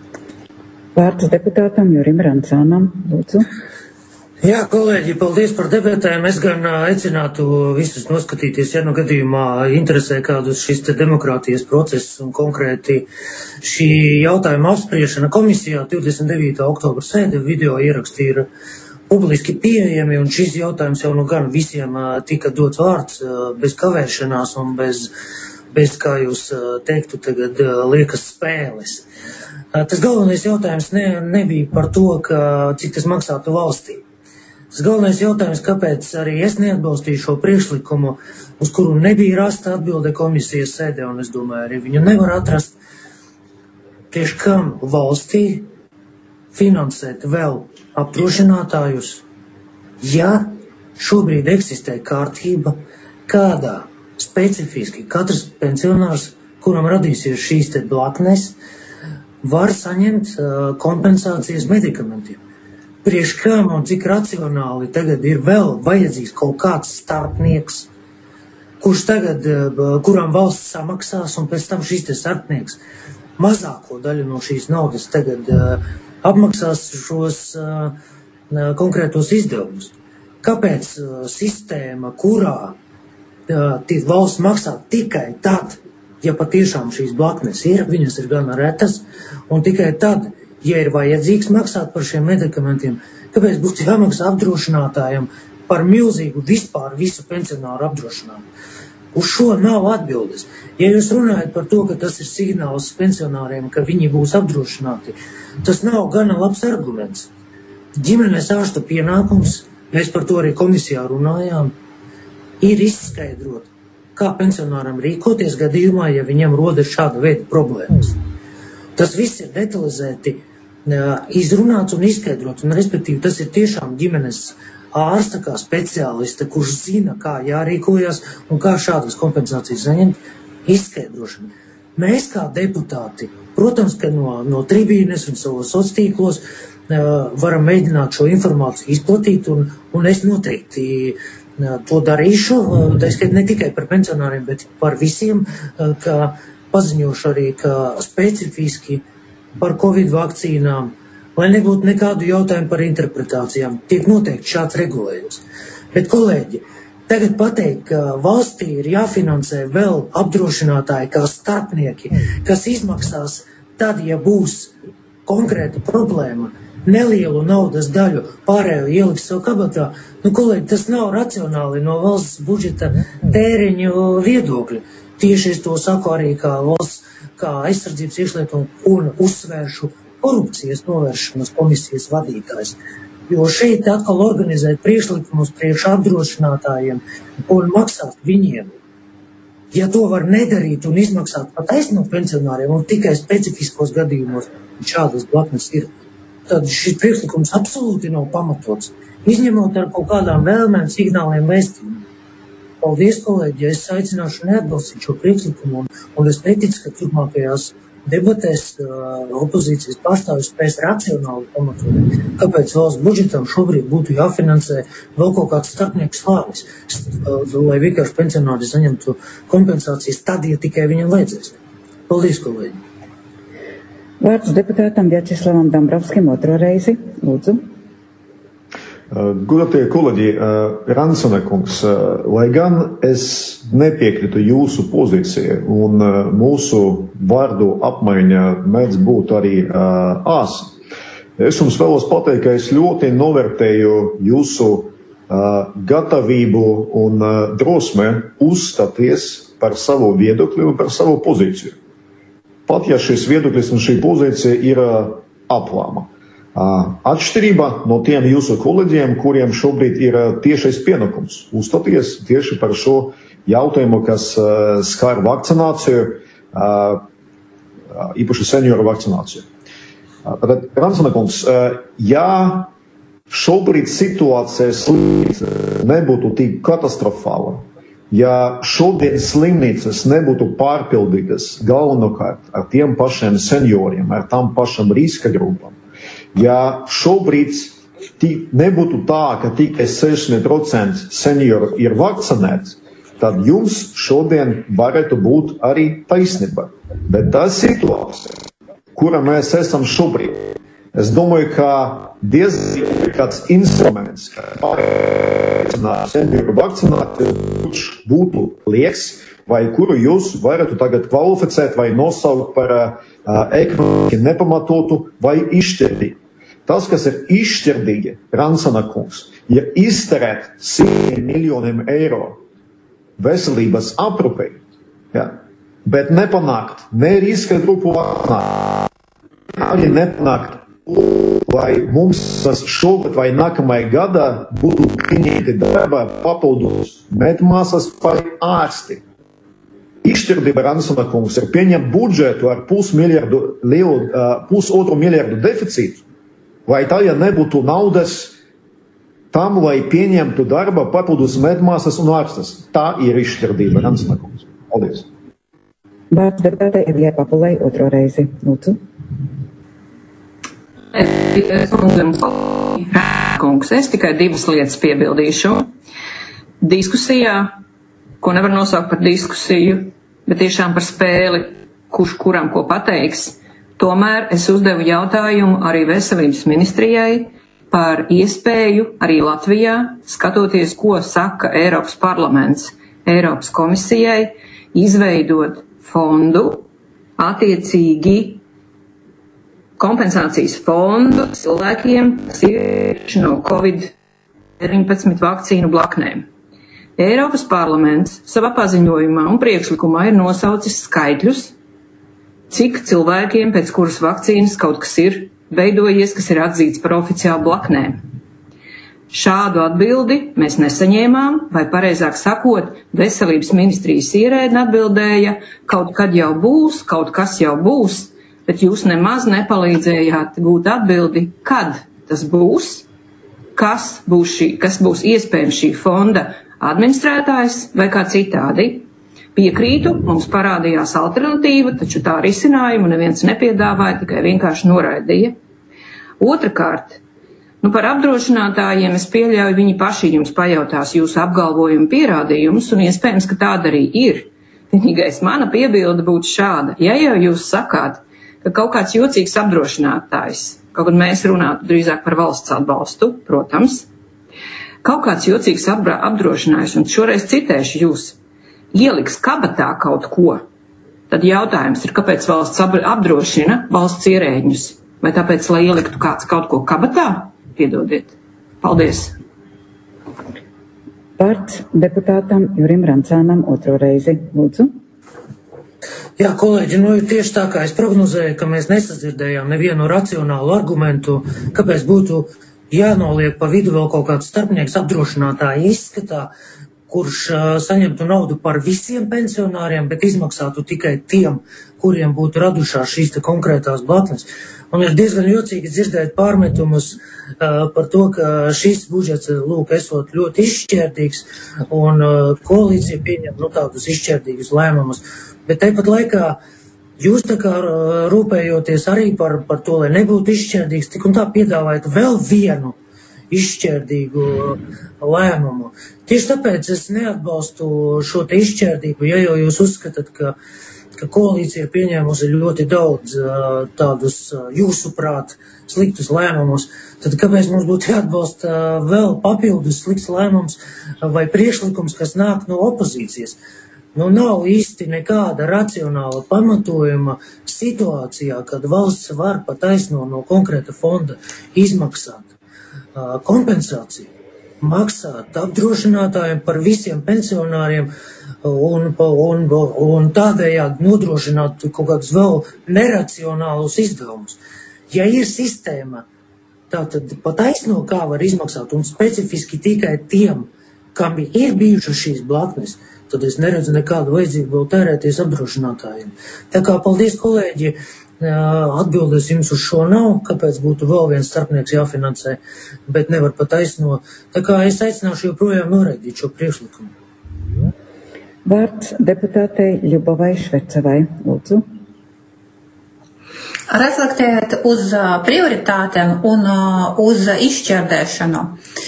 S1: Vārds deputātam Jurim Rancānam. Lūdzu.
S2: Jā, kolēģi, paldies par debatēm. Es gan aicinātu visus noskatīties, ja no gadījumā interesē kādus šis te demokrātijas process un konkrēti šī jautājuma apspriešana komisijā divdesmit devītā oktobra sēde video ieraksti ir publiski pieejami, un šis jautājums jau nu gan visiem uh, tika dots vārds uh, bez kavēšanās un bez, bez kā jūs uh, teiktu, tagad uh, liekas spēles. Uh, tas galvenais jautājums ne, nebija par to, ka, cik tas maksātu valstī. Tas galvenais jautājums, kāpēc arī es neatbalstīju šo priekšlikumu, uz kuru nebija rasta atbilde komisijas sēdē, un es domāju, arī viņu nevar atrast. Tieši kam valstī finansēt vēl apdrošinātājus, ja šobrīd eksistē kārtība, kādā specifiski katrs pensionārs, kuram radīsies šīs te blaknes, var saņemt uh, kompensācijas medikamentiem. Priekš kam un cik racionāli tagad ir vēl vajadzīgs kaut kāds starpnieks, kurš tagad, uh, kuram valsts samaksās, un pēc tam šis te starpnieks mazāko daļu no šīs naudas tagad uh, apmaksās šos uh, konkrētos izdevumus. Kāpēc uh, sistēma, kurā uh, valsts maksā tikai tad, ja patiešām šīs blaknes ir, viņas ir gana retas, un tikai tad, ja ir vajadzīgs maksāt par šiem medikamentiem, kāpēc būtu jāmaksā apdrošinātājiem par milzīgu vispār visu pensionāru apdrošinājumu? Uz šo nav atbildes. Ja jūs runājat par to, ka tas ir signāls pensionāriem, ka viņi būs apdrošināti, tas nav gana labs arguments. Ģimenes ārsta pienākums, mēs par to arī komisijā runājām, ir izskaidrot, kā pensionāram rīkoties gadījumā, ja viņam rodas šāda veida problēmas. Tas viss ir detalizēti izrunāts un izskaidrots, un respektīvi tas ir tiešām ģimenes ārsta kā speciālista, kurš zina, kā jārīkojas un kā šādas kompensācijas saņemt, izskaidrošana. Mēs kā deputāti, protams, ka no, no tribīnes un savos sociālos tīklos uh, varam mēģināt šo informāciju izplatīt, un, un es noteikti uh, to darīšu, uh, tā skait ne tikai par pensionāriem, bet par visiem, uh, ka paziņošu arī, ka specifiski par Covid vakcīnām, lai nebūtu nekādu jautājumu par interpretācijām, tiek noteikti šāds regulējums. Bet, kolēģi, tagad pateikt, ka valstī ir jāfinansē vēl apdrošinātāji kā starpnieki, kas izmaksās tad, ja būs konkrēta problēma, nelielu naudas daļu pārējo ieliks savu kabatā, nu, kolēģi, tas nav racionāli no valsts budžeta tēriņu viedokļa. Tieši es to saku arī kā valsts, kā aizsardzības iekšlietu un uzsvēršu korupcijas novēršanas komisijas vadītājs. Jo šeit atkal organizēt priekšlikumus priekš apdrošinātājiem un maksāt viņiem. Ja to var nedarīt un izmaksāt pat aizno pensionāriem un tikai specifiskos gadījumos, šādas blaknes ir, tad šis priekšlikums absolūti nav pamatots, izņemot ar kaut kādām vēlmēm, signāliem, vēstījumiem. Paldies, kolēģi, es aicināšu neatbalstīt šo priekšlikumu, un, un es neticu, ka turpmākajās debatēs uh, opozīcijas pārstāvis spēs racionāli pamatot, kāpēc valsts budžetam šobrīd būtu jāfinansē vēl kaut kāds starpnieks slānis, uh, lai vienkārši pensionāri saņemtu kompensācijas tad, ja tikai viņam vajadzēs. Paldies, kolēģi.
S1: Vārds deputātam Vjačeslavam Dombrovskim otro reizi. Lūdzu.
S9: Godātie kolēģi, Ransone kungs, lai gan es nepiekrītu jūsu pozīcijai un mūsu vārdu apmaiņa mēdz būt arī āsa, es jums vēlos pateikt, ka es ļoti novērtēju jūsu gatavību un drosme uzstāties par savu viedokli un par savu pozīciju. Pat ja šis viedoklis un šī pozīcija ir aplāma. Atšķirība no tiem jūsu kolēģiem, kuriem šobrīd ir tiešais pienākums uzstāties tieši par šo jautājumu, kas skar vakcināciju, īpaši senioru vakcināciju. Tad, Ransone kungs, ja šobrīd situācija slimnīca nebūtu tik katastrofāla, ja šodien slimnīcas nebūtu pārpildītas galvenokārt ar tiem pašiem senioriem, ar tām pašām riska grupām, ja šobrīd nebūtu tā, ka tikai sešdesmit procenti senioru ir vakcinēti, tad jums šodien varētu būt arī taisnība. Bet tā situācija, kura mēs esam šobrīd, es domāju, ka diezgan kāds instruments, kā pārēcināt senioru vakcināt, kurš būtu lieks, vai kuru jūs varētu tagad kvalificēt vai nosaukt par uh, ekonomiski nepamatotu vai izšķirdīgu. Tas, kas ir izšķirdīgi, Ransone kungs, ja izterēt simtiem miljoniem eiro veselības aprūpei, ja, bet nepanākt ne riska grupu vakcināt, arī nepanākt, lai mums šogad vai nākamajā gadā būtu pieņemti darbā papildus medmāsas vai ārsti. Izšķirdība, Ransone kungs, ir pieņemt budžetu ar pusmiljardu, lielu, uh, pusotru miljardu deficītu, vai tā, ja nebūtu naudas tam, lai pieņemtu darba papildus medmāsas un ārstas. Tā ir izšķirdība, Ransone kungs. Paldies.
S1: Vārds deputātei Evijai Papulei otro reizi. Lūdzu.
S8: Kungs, es tikai divas lietas piebildīšu. Diskusijā, ko nevar nosaukt par diskusiju, bet tiešām par spēli, kurš kuram ko pateiks. Tomēr es uzdevu jautājumu arī veselības ministrijai par iespēju arī Latvijā, skatoties, ko saka Eiropas parlaments, Eiropas komisijai, izveidot fondu, attiecīgi kompensācijas fondu cilvēkiem, kas ir no Covid deviņpadsmit vakcīnu blaknēm. Eiropas parlaments savā paziņojumā un priekšlikumā ir nosaucis skaitļus, cik cilvēkiem pēc kuras vakcīnas kaut kas ir veidojies, kas ir atzīts par oficiālu blaknēm. Šādu atbildi mēs nesaņēmām, vai pareizāk sakot, veselības ministrijas ierēdne atbildēja, kaut kad jau būs, kaut kas jau būs, bet jūs nemaz nepalīdzējāt gūt atbildi, kad tas būs, kas būs, šī, kas būs iespējams šī fonda administrētājs vai kā citādi. Piekrītu, mums parādījās alternatīva, taču tā risinājumu neviens nepiedāvāja, tikai vienkārši noraidīja. Otrakārt, nu par apdrošinātājiem es pieļauju, viņi paši jums pajautās jūsu apgalvojumu pierādījumus, un iespējams, ka tāda arī ir. Vienīgais mana piebilde būtu šāda. Ja jau jūs sakāt, ka kaut kāds jocīgs apdrošinātājs, kaut kad mēs runātu drīzāk par valsts atbalstu, protams, kaut kāds jocīgs apdrošinājums, un šoreiz citēšu jūs, ieliks kabatā kaut ko, tad jautājums ir, kāpēc valsts apdrošina valsts ierēģņus? Vai tāpēc, lai ieliktu kāds kaut ko kabatā? Piedodiet. Paldies.
S1: Vārds deputātam Jurim Rancānam otro reizi. Lūdzu.
S2: Jā, kolēģi, nu ir tieši tā, kā es prognozēju, ka mēs nesadzirdējām nevienu racionālu argumentu, kāpēc būtu jānoliek pa vidu vēl kaut kāds starpnieks apdrošinātāja izskatā, kurš uh, saņemtu naudu par visiem pensionāriem, bet izmaksātu tikai tiem, kuriem būtu radušās šīs te konkrētās blaknes. Un ir diezgan jocīgi dzirdēt pārmetumus uh, par to, ka šis budžets, lūk, esot ļoti izšķērdīgs, un uh, koalīcija pieņem nu, tādus izšķērdīgus lēmumus. Bet tāpat laikā jūs tā kā uh, rūpējoties arī par, par to, lai nebūtu izšķērdīgs, tik un tā piedāvājat vēl vienu izšķērdīgu lēmumu. Tieši tāpēc es neatbalstu šo te izšķērdību, ja jau jūs uzskatāt, ka, ka koalīcija pieņēmusi ļoti daudz uh, tādus uh, jūsuprāt sliktus lēmumus, tad kāpēc mums būtu jāatbalsta uh, vēl papildus slikts lēmums uh, vai priekšlikums, kas nāk no opozīcijas? Nu, nav īsti nekāda racionāla pamatojuma situācijā, kad valsts var pa taisno no konkrēta fonda izmaksāt kompensāciju, maksāt apdrošinātājiem par visiem pensionāriem un, un, un tādējādi nodrošināt kaut kādus vēl neracionālus izdevumus. Ja ir sistēma, tātad pa taisno kā var izmaksāt un specifiski tikai tiem, kam ir bijušas šīs blaknes, tad es neredzu nekādu vajadzību vēl tērēties apdrošinātājiem. Tā kā paldies, kolēģi! Atbildes jums uz šo nav, kāpēc būtu vēl viens starpnieks jāfinansē, bet nevar pat taisno. Tā kā es aicināšu joprojām noraidīt šo priekšlikumu.
S1: Vārds deputātei Ļubovai Švercevai. Lūdzu.
S10: Reflektēt uz prioritātēm un uz izšķērdēšanu,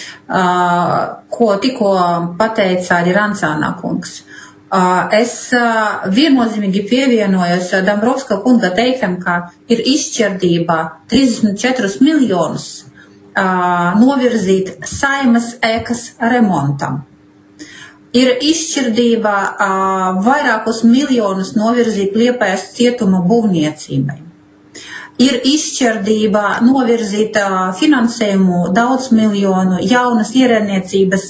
S10: ko tikko pateica arī Rancāna kungs. Es viennozīmīgi pievienojos Dombrovska kunga teiktam, ka ir izšķirdība trīsdesmit četrus miljonus novirzīt Saeimas ēkas remontam. Ir izšķirdība vairākus miljonus novirzīt Liepājas cietuma būvniecībai. Ir izšķirdība novirzīt finansējumu daudz miljonu jaunas ierēdniecības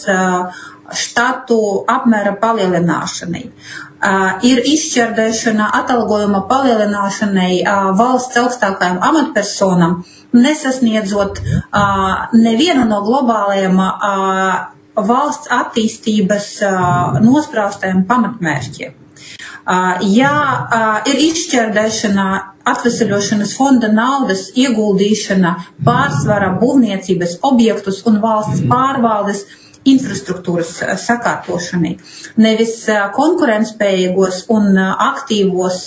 S10: štatu apmēra palielināšanai. Uh, ir izšķērdēšana atalgojuma palielināšanai uh, valsts augstākajām amatpersonām, nesasniedzot uh, nevienu no globālajiem uh, valsts attīstības uh, nospraustajiem pamatmērķiem. Uh, ja uh, ir izšķērdēšana atvesaļošanas fonda naudas ieguldīšana pārsvarā būvniecības objektus un valsts pārvaldes infrastruktūras sakārtošanai, nevis konkurentspējīgos un aktīvos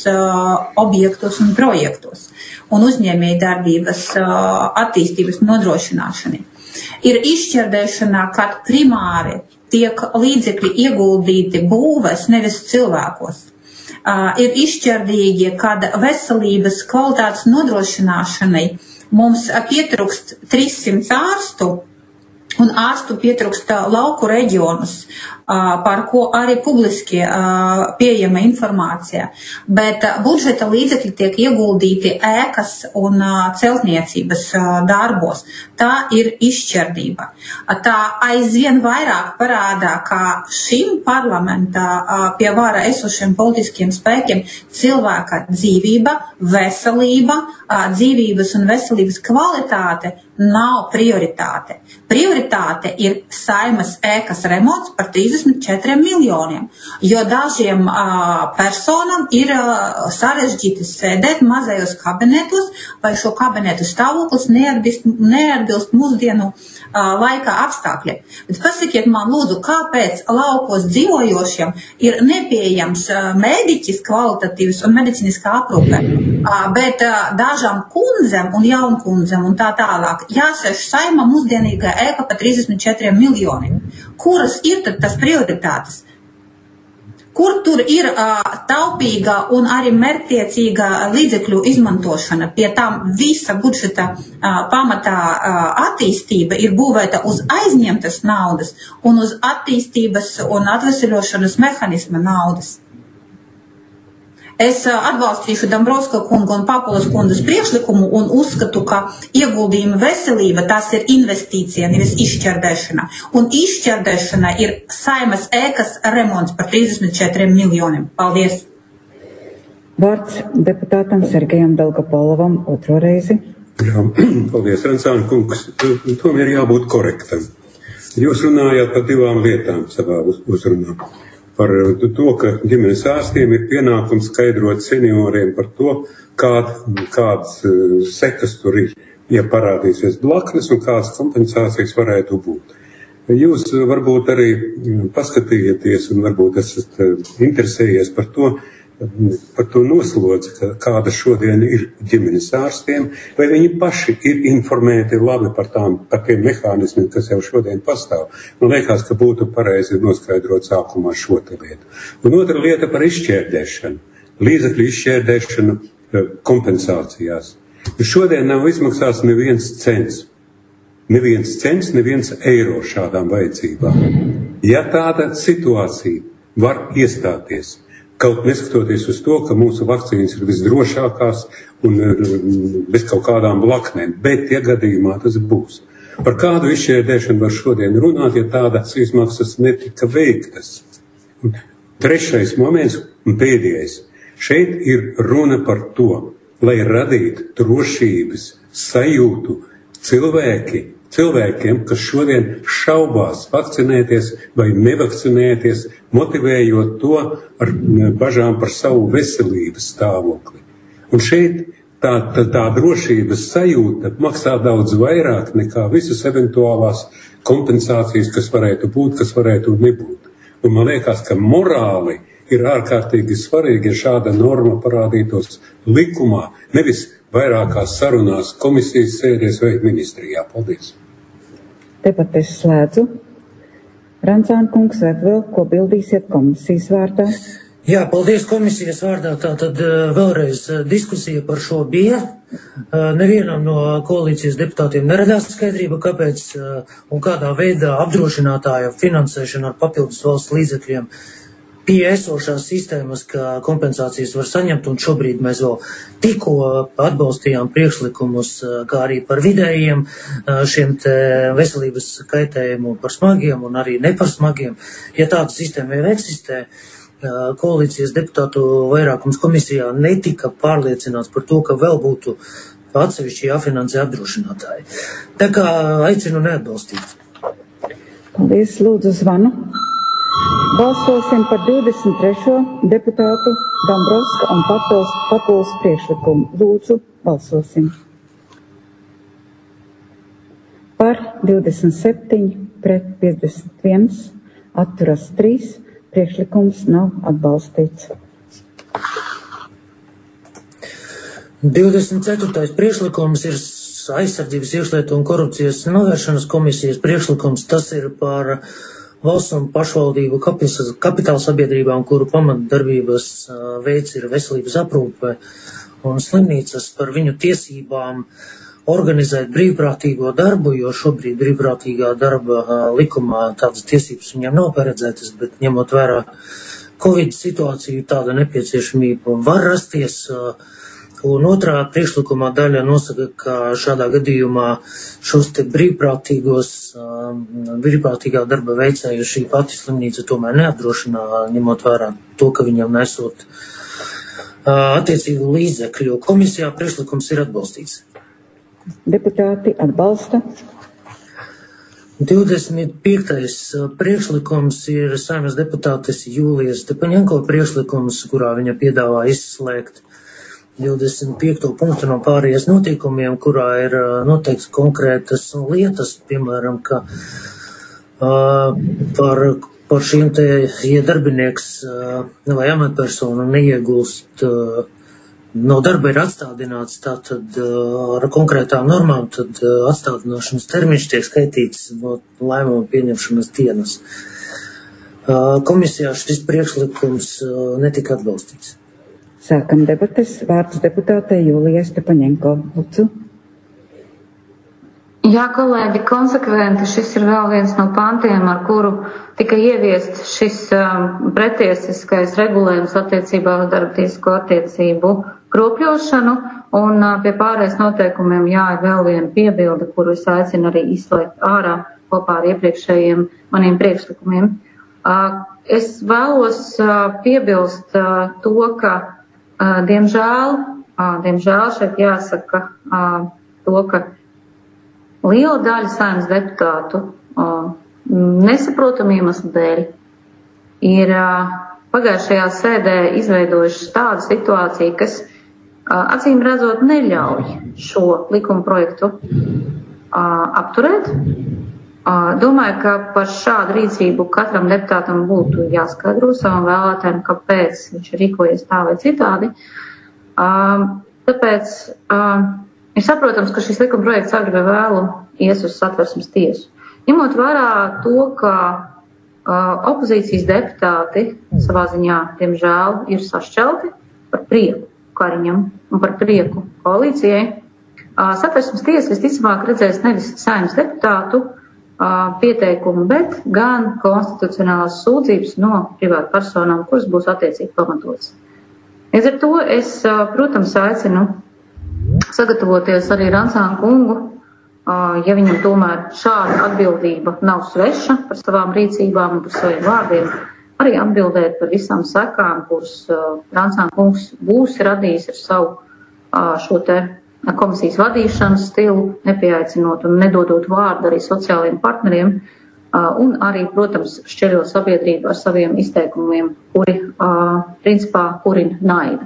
S10: objektos un projektos un uzņēmēju darbības attīstības nodrošināšanai. Ir izšķērdēšana, kad primāri tiek līdzekļi ieguldīti būvēs, nevis cilvēkos. Ir izšķērdīgi, kad veselības kvalitātes nodrošināšanai mums pietrūkst trīssimts ārstu, un ārstu pietrūkst lauku reģionus, par ko arī publiski pieejama informācija. Bet budžeta līdzekļi tiek ieguldīti ēkas un celtniecības darbos. Tā ir izšķērdība. Tā aizvien vairāk parādā, ka šim parlamentā pie vara esošiem politiskiem spēkiem cilvēka dzīvība, veselība, dzīvības un veselības kvalitāte nav prioritāte. Prioritāte ir Saeimas ēkas remonts par trīsdesmit četriem miljoniem, jo dažiem uh, personam ir uh, sarežģīti sēdēt mazajos kabinetos, vai šo kabinetu stāvoklis neatbilst, neatbilst mūsdienu uh, laika apstākļiem. Bet pasakiet man lūdzu, kāpēc laukos dzīvojošiem ir nepieejams uh, mediķis kvalitatīvs un medicīniskā aprūpe, uh, bet uh, dažām kundzēm un jaunkundzēm un tā tālāk jāsēž Saeimā mūsdienīgā ēka par trīsdesmit četriem miljoniem. Kuras ir tad tas prioritātes? Kur tur ir uh, taupīga un arī mērķtiecīga līdzekļu izmantošana, pie tām visa budžeta uh, pamatā uh, attīstība ir būvēta uz aizņemtas naudas un uz attīstības un atveseļošanas mehanisma naudas. Es atbalstīšu Dombrovska kunga un Papulas kundas priekšlikumu un uzskatu, ka ieguldījuma veselība tas ir investīcija, nevis izšķērdēšana. Un izšķērdēšana ir Saeimas ēkas remonts par trīsdesmit četriem miljoniem. Paldies!
S1: Vārds deputātam Sergejam Dolgopolovam otro reizi.
S6: Jā, paldies, Rancāna kungs. Tomēr jābūt korektam. Jūs runājāt par divām lietām savā uzrunā. Par to, ka ģimenes ārstiem ir pienākums skaidrot senioriem par to, kād, kādas sekas tur ir, ja parādīsies blaknes un kādas kompensācijas varētu būt. Jūs varbūt arī paskatījieties un varbūt esat interesējies par to, par to noslodzi, kāda šodien ir ģimenes ārstiem, vai viņi paši ir informēti labi par, tām, par tiem mehānismiem, kas jau šodien pastāv. Man liekas, ka būtu pareizi noskaidrot sākumā šo te lietu. Un otra lieta par izšķērdēšanu, līdzekļu izšķērdēšanu kompensācijās. Šodien nav izmaksāts neviens cents. Neviens cents, neviens eiro šādām vajadzībām. Ja tāda situācija var iestāties, kaut neskatoties uz to, ka mūsu vakcīnas ir visdrošākās un bez kaut kādām blaknēm, bet ja gadījumā tas būs. Par kādu izšķērdēšanu var šodien runāt, ja tādas izmaksas netika veiktas? Un trešais moments un pēdējais. Šeit ir runa par to, lai radītu drošības sajūtu cilvēki, cilvēkiem, kas šodien šaubās vakcinēties vai nevakcinēties, motivējot to ar bažām par savu veselības stāvokli. Un šeit tā, tā, tā drošības sajūta maksā daudz vairāk nekā visas eventuālās kompensācijas, kas varētu būt, kas varētu nebūt. Un man liekas, ka morāli ir ārkārtīgi svarīgi, ja šāda norma parādītos likumā, nevis vairākās sarunās komisijas sēdēs vai ministrijā. Paldies.
S1: Debates slēdzu. Rancāna kungs, vai vēl ko bildīsiet komisijas vārdā?
S2: Jā, paldies komisijas vārdā. Tātad vēlreiz diskusija par šo bija. Nevienam no koalīcijas deputātiem neradās skaidrība, kāpēc un kādā veidā apdrošinātāja finansēšana ar papildus valsts līdzekļiem pie esošās sistēmas, ka kompensācijas var saņemt, un šobrīd mēs vēl tikko atbalstījām priekšlikumus, kā arī par vidējiem šiem te veselības kaitējumu par smagiem un arī ne par smagiem. Ja tāda sistēma jau eksistē, koalīcijas deputātu vairākums komisijā netika pārliecināts par to, ka vēl būtu atsevišķi jāfinansē apdrošinātāji. Tā kā aicinu neatbalstīt.
S1: Paldies, lūdzu zvanu. Balsosim par divdesmit trešo deputātu Dombrovska un Papulas, Papulas priekšlikumu. Lūdzu, balsosim. Par divdesmit septiņi, pret piecdesmit viens, atturas trīs, priekšlikums nav atbalstīts.
S2: divdesmit ceturtais priekšlikums ir aizsardzības iekšlietu un korupcijas novēršanas komisijas priekšlikums. Tas ir par valsts un pašvaldību kapitāla sabiedrībām, kuru pamatdarbības veids ir veselības aprūpe un slimnīcas, par viņu tiesībām organizēt brīvprātīgo darbu, jo šobrīd brīvprātīgā darba likumā tādas tiesības viņam nav paredzētas, bet ņemot vērā Covid situāciju, tāda nepieciešamība var rasties. Un otrā priekšlikumā daļa nosaka, ka šādā gadījumā šos te brīvprātīgos, brīvprātīgā darba veicēju šī pati slimnīca tomēr neapdrošinā, ņemot vērā to, ka viņam nesot attiecīgu līdzekļu. Komisijā priekšlikums ir atbalstīts.
S1: Deputāti atbalsta.
S2: divdesmit piektais priekšlikums ir Saeimas deputātes Jūlijas Stepaņenko priekšlikums, kurā viņa piedāvā izslēgt divdesmit piekto punktu no pārējais notikumiem, kurā ir noteikts konkrētas lietas, piemēram, ka uh, par, par šiem te, ja darbinieks uh, vai amatpersona neiegulst, uh, no darba ir atstādināts, tātad uh, ar konkrētām normām, tad uh, atstādināšanas termiņš tiek skaitīts no lēmuma pieņemšanas dienas. komisijā šis priekšlikums netika atbalstīts.
S1: Sākam debates. Vārds deputātei Jūlijai Stepaņenko. Lūdzu.
S4: Jā, kolēģi, konsekventi šis ir vēl viens no pantiem, ar kuru tika ieviest šis um, pretiesiskais regulējums attiecībā uz darbtiesisko attiecību kropļošanu, un uh, pie pārējais noteikumiem jā, ir vēl viena piebilde, kuru es aicinu arī izslēgt ārā kopā ar iepriekšējiem maniem priekšlikumiem. Uh, es vēlos uh, piebilst uh, to, ka uh, diemžēl, uh, diemžēl šeit jāsaka uh, to, ka liela daļa Saeimas deputātu uh, nesaprotam iemeslu dēļ ir uh, pagājušajā sēdē izveidojuši tādu situāciju, kas uh, acīm redzot neļauj šo likuma projektu uh, apturēt. Uh, domāju, ka par šādu rīcību katram deputātam būtu jāskaidro savam vēlētājiem, kāpēc viņš ir rīkojies tā vai citādi. Uh, tāpēc uh, Ir saprotams, ka šis likuma projekts agri vai vēlu ies uz Satversmes tiesu. Ņemot vērā to, ka uh, opozīcijas deputāti savā ziņā, diemžēl, ir sašķelti par prieku Kariņam un par prieku koalīcijai, uh, Satversmes tiesa visticamāk redzēs nevis Saeimas deputātu uh, pieteikumu, bet gan konstitucionālās sūdzības no privātu personām, kuras būs attiecīgi pamatotas. Līdz ar to es, uh, protams, aicinu sagatavoties arī Rancānu kungu, ja viņam tomēr šāda atbildība nav sveša par savām rīcībām un par saviem vārdiem, arī atbildēt par visām sekām, kuras Rancānu kungs būs radījis ar savu šo te komisijas vadīšanas stilu, nepieaicinot un nedodot vārdu arī sociālajiem partneriem, un arī, protams, šķeļot sabiedrību ar saviem izteikumiem, kuri, principā, kurina naidu.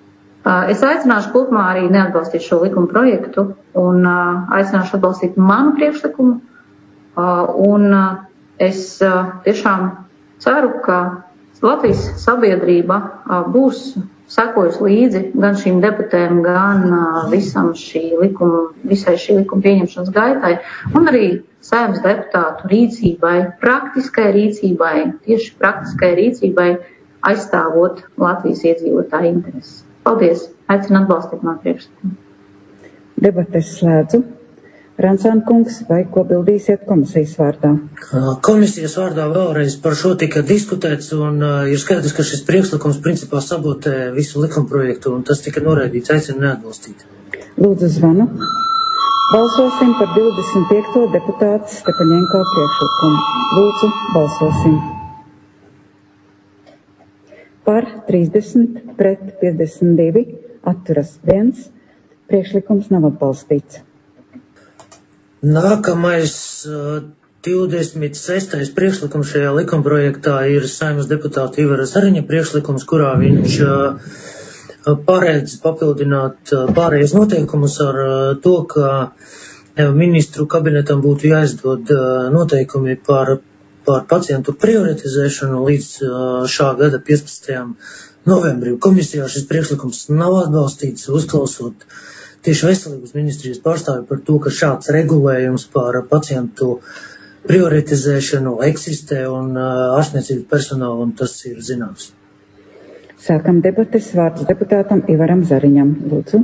S4: Es aicināšu kopumā arī neatbalstīt šo likuma projektu un uh, aicināšu atbalstīt manu priekšlikumu. Uh, un uh, es uh, tiešām ceru, ka Latvijas sabiedrība uh, būs sekojusi līdzi gan šīm debatēm, gan uh, visam šī likuma, visai šī likuma pieņemšanas gaitai un arī Saeimas deputātu rīcībai, praktiskai rīcībai, tieši praktiskai rīcībai aizstāvot Latvijas iedzīvotāju intereses. Paldies! Aicinu atbalstīt man priekšlikumu.
S1: Debates slēdzu. Rancāna kungs, vai ko bildīsiet komisijas vārdā?
S2: Komisijas vārdā vēlreiz par šo tika diskutēts, un uh, ir skaidrs, ka šis priekšlikums principā sabotē visu likumprojektu, un tas tika noraidīts. Aicinu neatbalstīt.
S1: Lūdzu zvanu. Balsosim par divdesmit piekto deputātu Stepaņenko priekšlikumu. Lūdzu, balsosim. Par trīsdesmit, pret piecdesmit divi, atturas viens, priekšlikums nav atbalstīts.
S2: Nākamais divdesmit sestais priekšlikums šajā likumprojektā ir Saeimas deputāta Ivara Zariņa priekšlikums, kurā viņš paredz papildināt pārējais noteikumus ar to, ka ministru kabinetam būtu jāizdod noteikumi par par pacientu prioritizēšanu līdz šā gada piecpadsmitajam novembrim. Komisijā šis priekšlikums nav atbalstīts, uzklausot tieši veselības ministrijas pārstāvi par to, ka šāds regulējums par pacientu prioritizēšanu eksistē un ārstniecības personālam tas ir zināms.
S1: Sākam debates. Vārds deputātam Ivaram Zariņam. Lūdzu.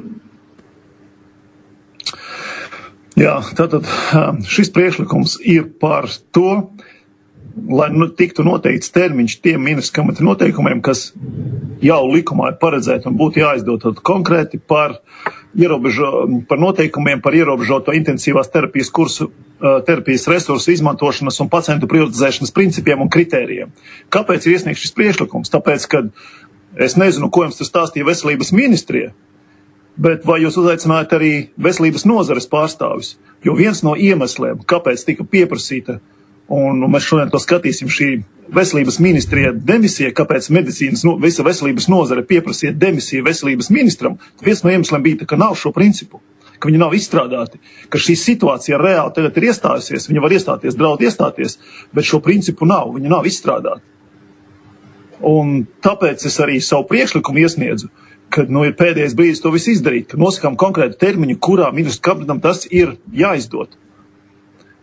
S7: Jā, tātad šis priekšlikums ir par to, lai nu, tiktu noteikts termiņš tiem ministru kabineta noteikumiem, kas jau likumā ir paredzēti un būtu jāizdod konkrēti par, ierobežo, par noteikumiem par ierobežoto intensīvās terapijas kursu, terapijas resursu izmantošanas un pacientu prioritizēšanas principiem un kritērijiem. Kāpēc ir iesniegts šis priekšlikums? Tāpēc, ka es nezinu, ko jums tas stāstīja veselības ministrija, bet vai jūs uzaicinājāt arī veselības nozares pārstāvis? Jo viens no iemesliem, kāpēc tika pieprasīta, un mēs šodien to skatīsim, šī veselības ministrija demisija, kāpēc medicīnas, no, visa veselības nozare pieprasīja demisiju veselības ministram, viens no iemesliem bija, ka nav šo principu, ka viņi nav izstrādāti, ka šī situācija reāli tagad ir iestājusies, viņa var iestāties, draud iestāties, bet šo principu nav, viņa nav izstrādāti. Un tāpēc es arī savu priekšlikumu iesniedzu, kad nu, ir pēdējais brīdis to visu izdarīt, ka nosakām konkrētu termiņu, kurā ministru kabinetam tas ir jāizdod.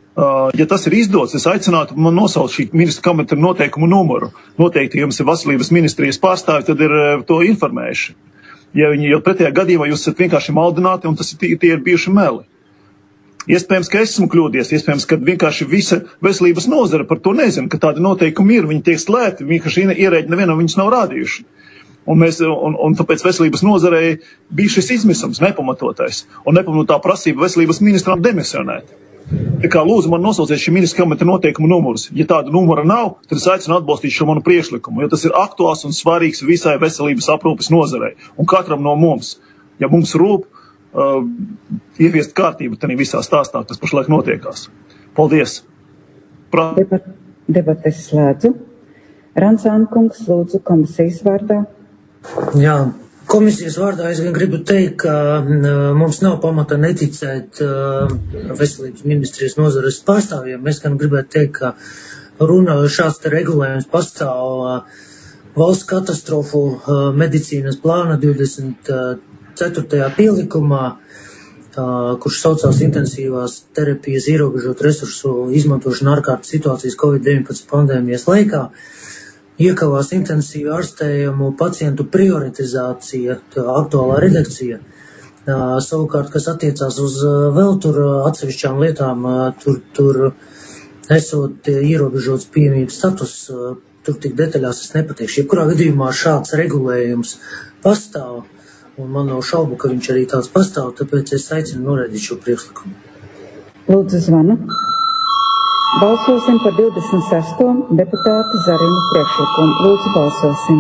S7: Ja tas ir izdots, es aicinātu man nosaukt šī ministra kabineta noteikumu numuru. Noteikti, ja jums ir veselības ministrijas pārstāvi, tad ir to informējuši. Ja viņi jau pretējā gadījumā jūs esat vienkārši maldināti, un tas ir, tie ir bijuši meli. Iespējams, ka esmu kļūdies, iespējams, ka vienkārši visa veselības nozara par to nezina, ka tādi noteikumi ir, viņi tiek slēgti, vienkārši ierēģi nevienam viņus nav rādījuši. Un, mēs, un, un tāpēc veselības nozarei bija šis izmisums nepamatotais, un nepamatotā prasība veselības ministram demisionēt. Tā kā lūdzu man nosauciet šī ministra kabineta noteikumu numurus. Ja tāda numura nav, tad es aicinu atbalstīt šo manu priekšlikumu, jo tas ir aktuāls un svarīgs visai veselības aprūpes nozarei. Un katram no mums, ja mums rūp, uh, ieviest kārtību tādā visā stāstā, kas pašlaik notiekās. Paldies! Pra...
S1: Debat, debates slēdzu. Rancāna kungs, lūdzu, komisijas vārdā.
S2: Jā. Komisijas vārdā es gan gribu teikt, ka uh, mums nav pamata neticēt uh, veselības ministrijas nozares pārstāvjiem. Mēs gan gribētu teikt, ka runa šāds te regulējums pastāv uh, valsts katastrofu uh, medicīnas plāna divdesmit ceturtajā pielikumā, uh, kurš saucās intensīvās terapijas ierobežot resursu izmantošanu ārkārtas situācijas covid deviņpadsmit pandēmijas laikā. Iekavās intensīvi ārstējumu pacientu prioritizācija, aktuālā redakcija. Savukārt, kas attiecās uz vēl tur atsevišķām lietām, tur, tur esot ierobežots pieejamības status, tur tik detaļās es nepateikšu. Jebkurā gadījumā šāds regulējums pastāv, un man nav šaubu, ka viņš arī tāds pastāv, tāpēc es aicinu noraidīt šo priekšlikumu.
S1: Lūdzu zvanu. Balsosim par divdesmit sesto deputāta Zariņa priekšlikumu. Lūdzu, balsosim.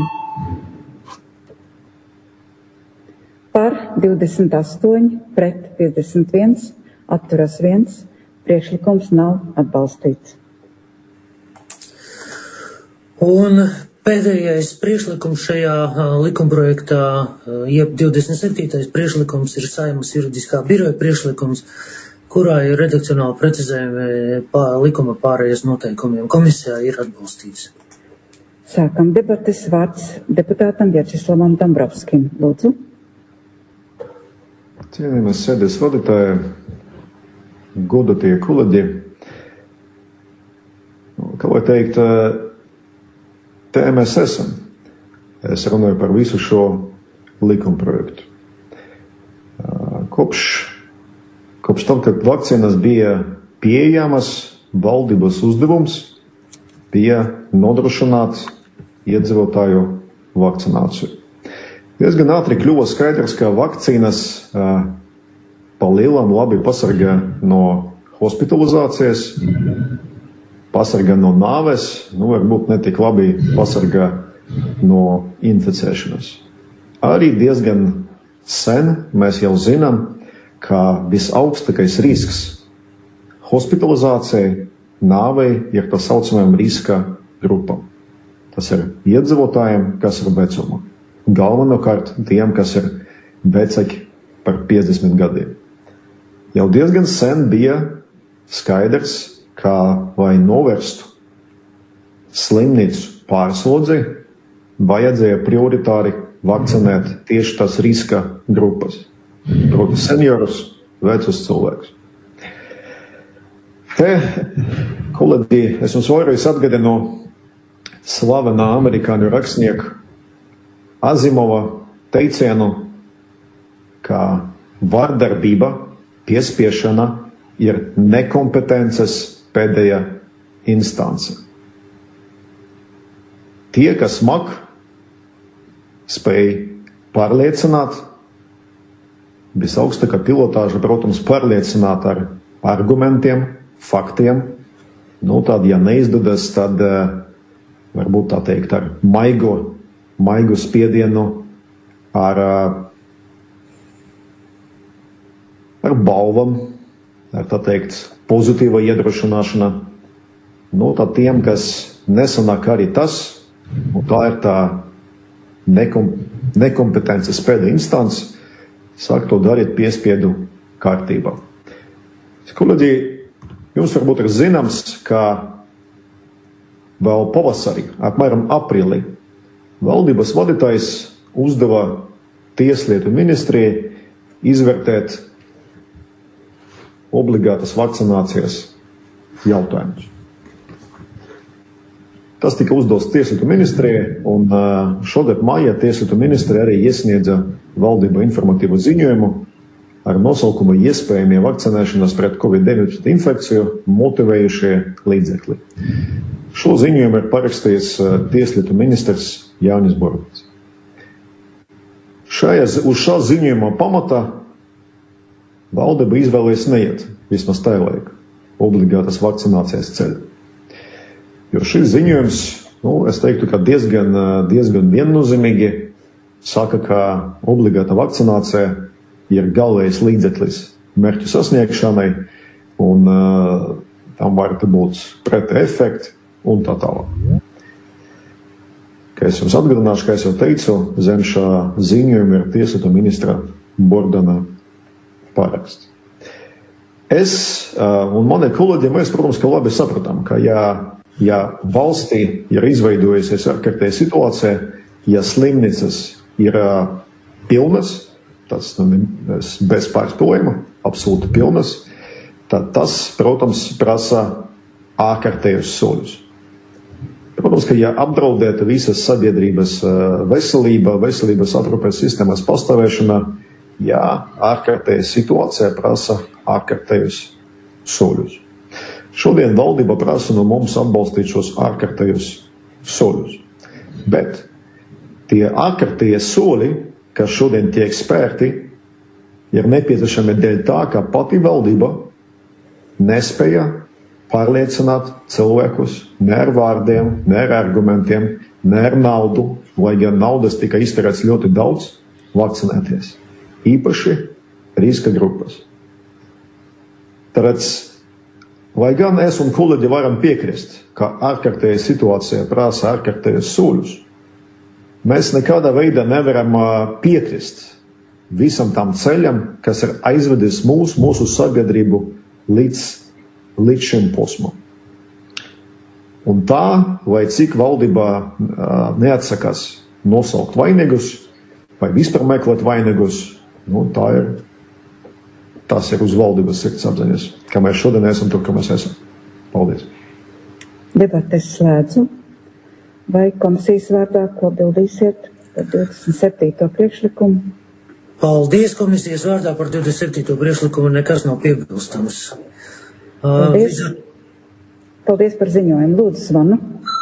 S1: Par divdesmit astoņi, pret piecdesmit viens, atturas viens. Priekšlikums nav atbalstīts.
S2: Un pēdējais priekšlikums šajā likumprojektā, jeb divdesmit septītais priekšlikums, ir Saeimas juridiskā biroja priekšlikums, kurā ir redakcionāli precizējumi pār, likuma pārējas noteikumiem. Komisijā ir atbalstīts.
S1: Sākam debates, vārds deputātam Vjačeslavam Dombrovskim. Lūdzu.
S9: Cienījamies sēdes vadītāji, godatie kolēģi. Kā lai teikt, te mēs esam. Es runāju par visu šo likumprojektu. Kopš Kopš tam, kad vakcīnas bija pieejamas, valdības uzdevums bija nodrošināt iedzīvotāju vakcināciju. Diezgan ātri kļuva skaidrs, ka vakcīnas uh, pa lielam labi pasargā no hospitalizācijas, pasargā no nāves, nu varbūt ne tik labi pasargā no inficēšanas. Arī diezgan sen mēs jau zinām, ka visaugstākais risks hospitalizācijai, nāvei ir tā saucamajam riska grupam. Tas ir iedzīvotājiem, kas ir vecuma. Galvenokārt tiem, kas ir vecāki par piecdesmit gadiem. Jau diezgan sen bija skaidrs, ka, lai novērstu slimnīcu pārslodzi, vajadzēja prioritāri vakcinēt tieši tās riska grupas. Proti seniorus, vecus cilvēkus. Te, kolēģi, es jums vēlreiz atgādinu slavenā amerikāņu rakstnieku Azimova teicienu, ka vardarbība, piespiešana ir nekompetences pēdējā instance. Tie, kas mak, spēj pārliecināt, visaugstākā pilotāža, protams, pārliecināt ar argumentiem, faktiem. Nu, tad, ja neizdodas, tad varbūt tā teikt ar maigo, maigu spiedienu, ar, ar balvam, ar tā teikt pozitīva iedrošināšana. Nu, tad tiem, kas nesanāk arī tas, un tā ir tā nekom, nekompetences pēdējā instance, sāk to darīt piespiedu kārtībā. Kolēģi, jums varbūt ir zināms, ka vēl pavasarī, apmēram aprīlī, valdības vadītājs uzdeva Tieslietu ministrijai izvērtēt obligātas vakcinācijas jautājumus. Tas tika uzdots Tieslietu ministrijai, un šogad maijā Tieslietu ministrija arī iesniedza valdība informatīvu ziņojumu ar nosaukumu iespējamie vakcinēšanās pret covid deviņpadsmit infekciju motivējušie līdzekļi. Šo ziņojumu ir parakstījis Tieslietu ministrs Jānis Burbuļs. Uz šā ziņojuma pamata valdība izvēlējas neiet, vismaz tajā laikā, obligātas vakcinācijas ceļu. Jo šis ziņojums, nu, es teiktu, ka diezgan, diezgan viennozīmīgi saka, ka obligāta vakcinācija ir galvenais līdzeklis mērķu sasniegšanai, un uh, tam var būt pretefekti un tā tālāk. Kā es jums atgādināšu, kā es jau teicu, zem šā ziņojuma ir Tieslietu ministra Bordana paraksts. Es uh, un mani kolēģi, mēs, protams, ka labi sapratām, ka ja Ja valstī ir izveidojusies ārkārtēja situācija, ja slimnīcas ir uh, pilnas, tas nu, bez pārspīlējuma, absolūti pilnas, tad tas, protams, prasa ārkārtējus soļus. Protams, ka ja apdraudēta visas sabiedrības uh, veselība, veselības aprūpes sistēmas pastāvēšana, jā, ārkārtēja situācija prasa ārkārtējus soļus. Šodien valdība prasa no mums atbalstīt šos ārkārtējos soļus. Bet tie ārkārtējie soļi, kas šodien tiek spērti, ir nepieciešami dēļ tā, ka pati valdība nespēja pārliecināt cilvēkus ne ar vārdiem, ne ar argumentiem, ne ar naudu, lai gan naudas tika izterēts ļoti daudz, vakcinēties. Īpaši riska grupas. Tāpēc lai gan es un kolēģi varam piekrist, ka ārkārtēja situācija prasa ārkārtējus soļus, mēs nekādā veidā nevaram piekrist visam tam ceļam, kas ir aizvedis mūs, mūsu sabiedrību līdz, līdz šim posmam. Un tā, lai cik valdībā neatsakās nosaukt vainīgus vai vispār meklēt vainīgus, nu, tā ir. Tas ir uz valdības sirds apziņas, ka mēs šodien esam tur, ka mēs esam. Paldies.
S1: Debates slēdzu. Vai komisijas vārdā ko bildīsiet par divdesmit septīto priekšlikumu?
S2: Paldies komisijas vārdā par divdesmit septīto priekšlikumu, nekas nav piebilstams.
S1: Paldies. Uh, Paldies par ziņojumu. Lūdzu, zvanu.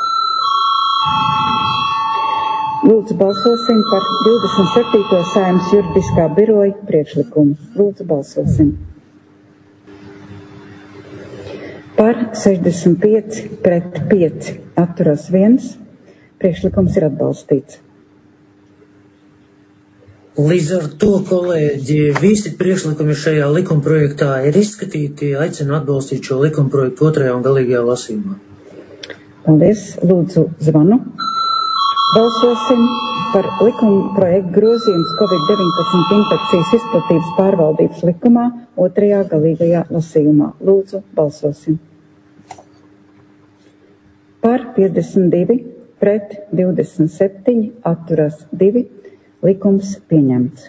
S1: Lūdzu, balsosim par divdesmit septīto Saeimas juridiskā biroja priekšlikumu. Lūdzu, balsosim. Par sešdesmit pieci pret pieci atturās viens. Priekšlikums ir atbalstīts.
S2: Līdz ar to, kolēģi, visi priekšlikumi šajā likumprojektā ir izskatīti. Aicinu atbalstīt šo likumprojektu otrajā un galīgajā lasījumā.
S1: Paldies. Lūdzu, zvanu. Balsosim par likuma projektu grozījums covid deviņpadsmit infekcijas izplatības pārvaldības likumā otrajā galīgajā lasījumā. Lūdzu, balsosim. Par piecdesmit divi pret divdesmit septiņi atturās divi. Likums pieņemts.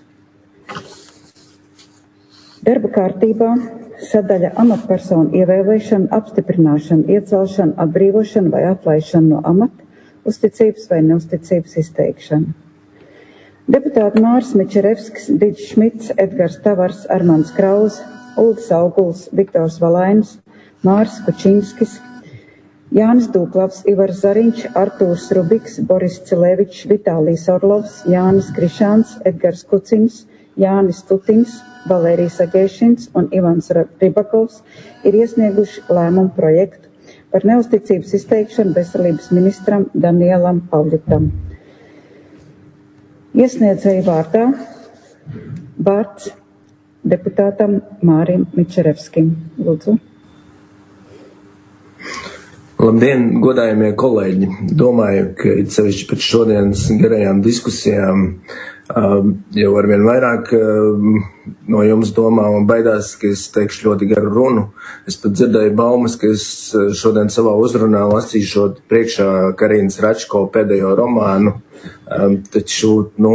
S1: Darba kārtībā sadaļa amatpersonu ievēlēšana, apstiprināšana, iecelšana, atbrīvošana vai atlaišana no amata, uzticības vai neuzticības izteikšana. Deputāti Māris Mičerevskis, Digis Šmits, Edgars Tavars, Armands Krauz, Uldis Auguls, Viktors Valainis, Māris Kučinskis, Jānis Dūklavs, Ivars Zariņš, Artūrs Rubiks, Boris Cilevičs, Vitālijs Orlovs, Jānis Krišāns, Edgars Kucins, Jānis Tutins, Valērijas Agēšins un Ivans Ribakovs ir iesnieguši lēmumu projektu par neuzticības izteikšanu veselības ministram Danielam Pavļutam. Iesniedzēju vārdā vārds deputātam Mārim Mičerevskim. Lūdzu.
S11: Labdien, godājamie kolēģi! Domāju, ka cevišķi pēc šodienas garajām diskusijām jau arvien vairāk no jums domā un baidās, ka es teikšu ļoti garu runu. Es pat dzirdēju baumas, ka es šodien savā uzrunā lasīšot priekšā Karīnas Račko pēdējo romānu, taču, nu,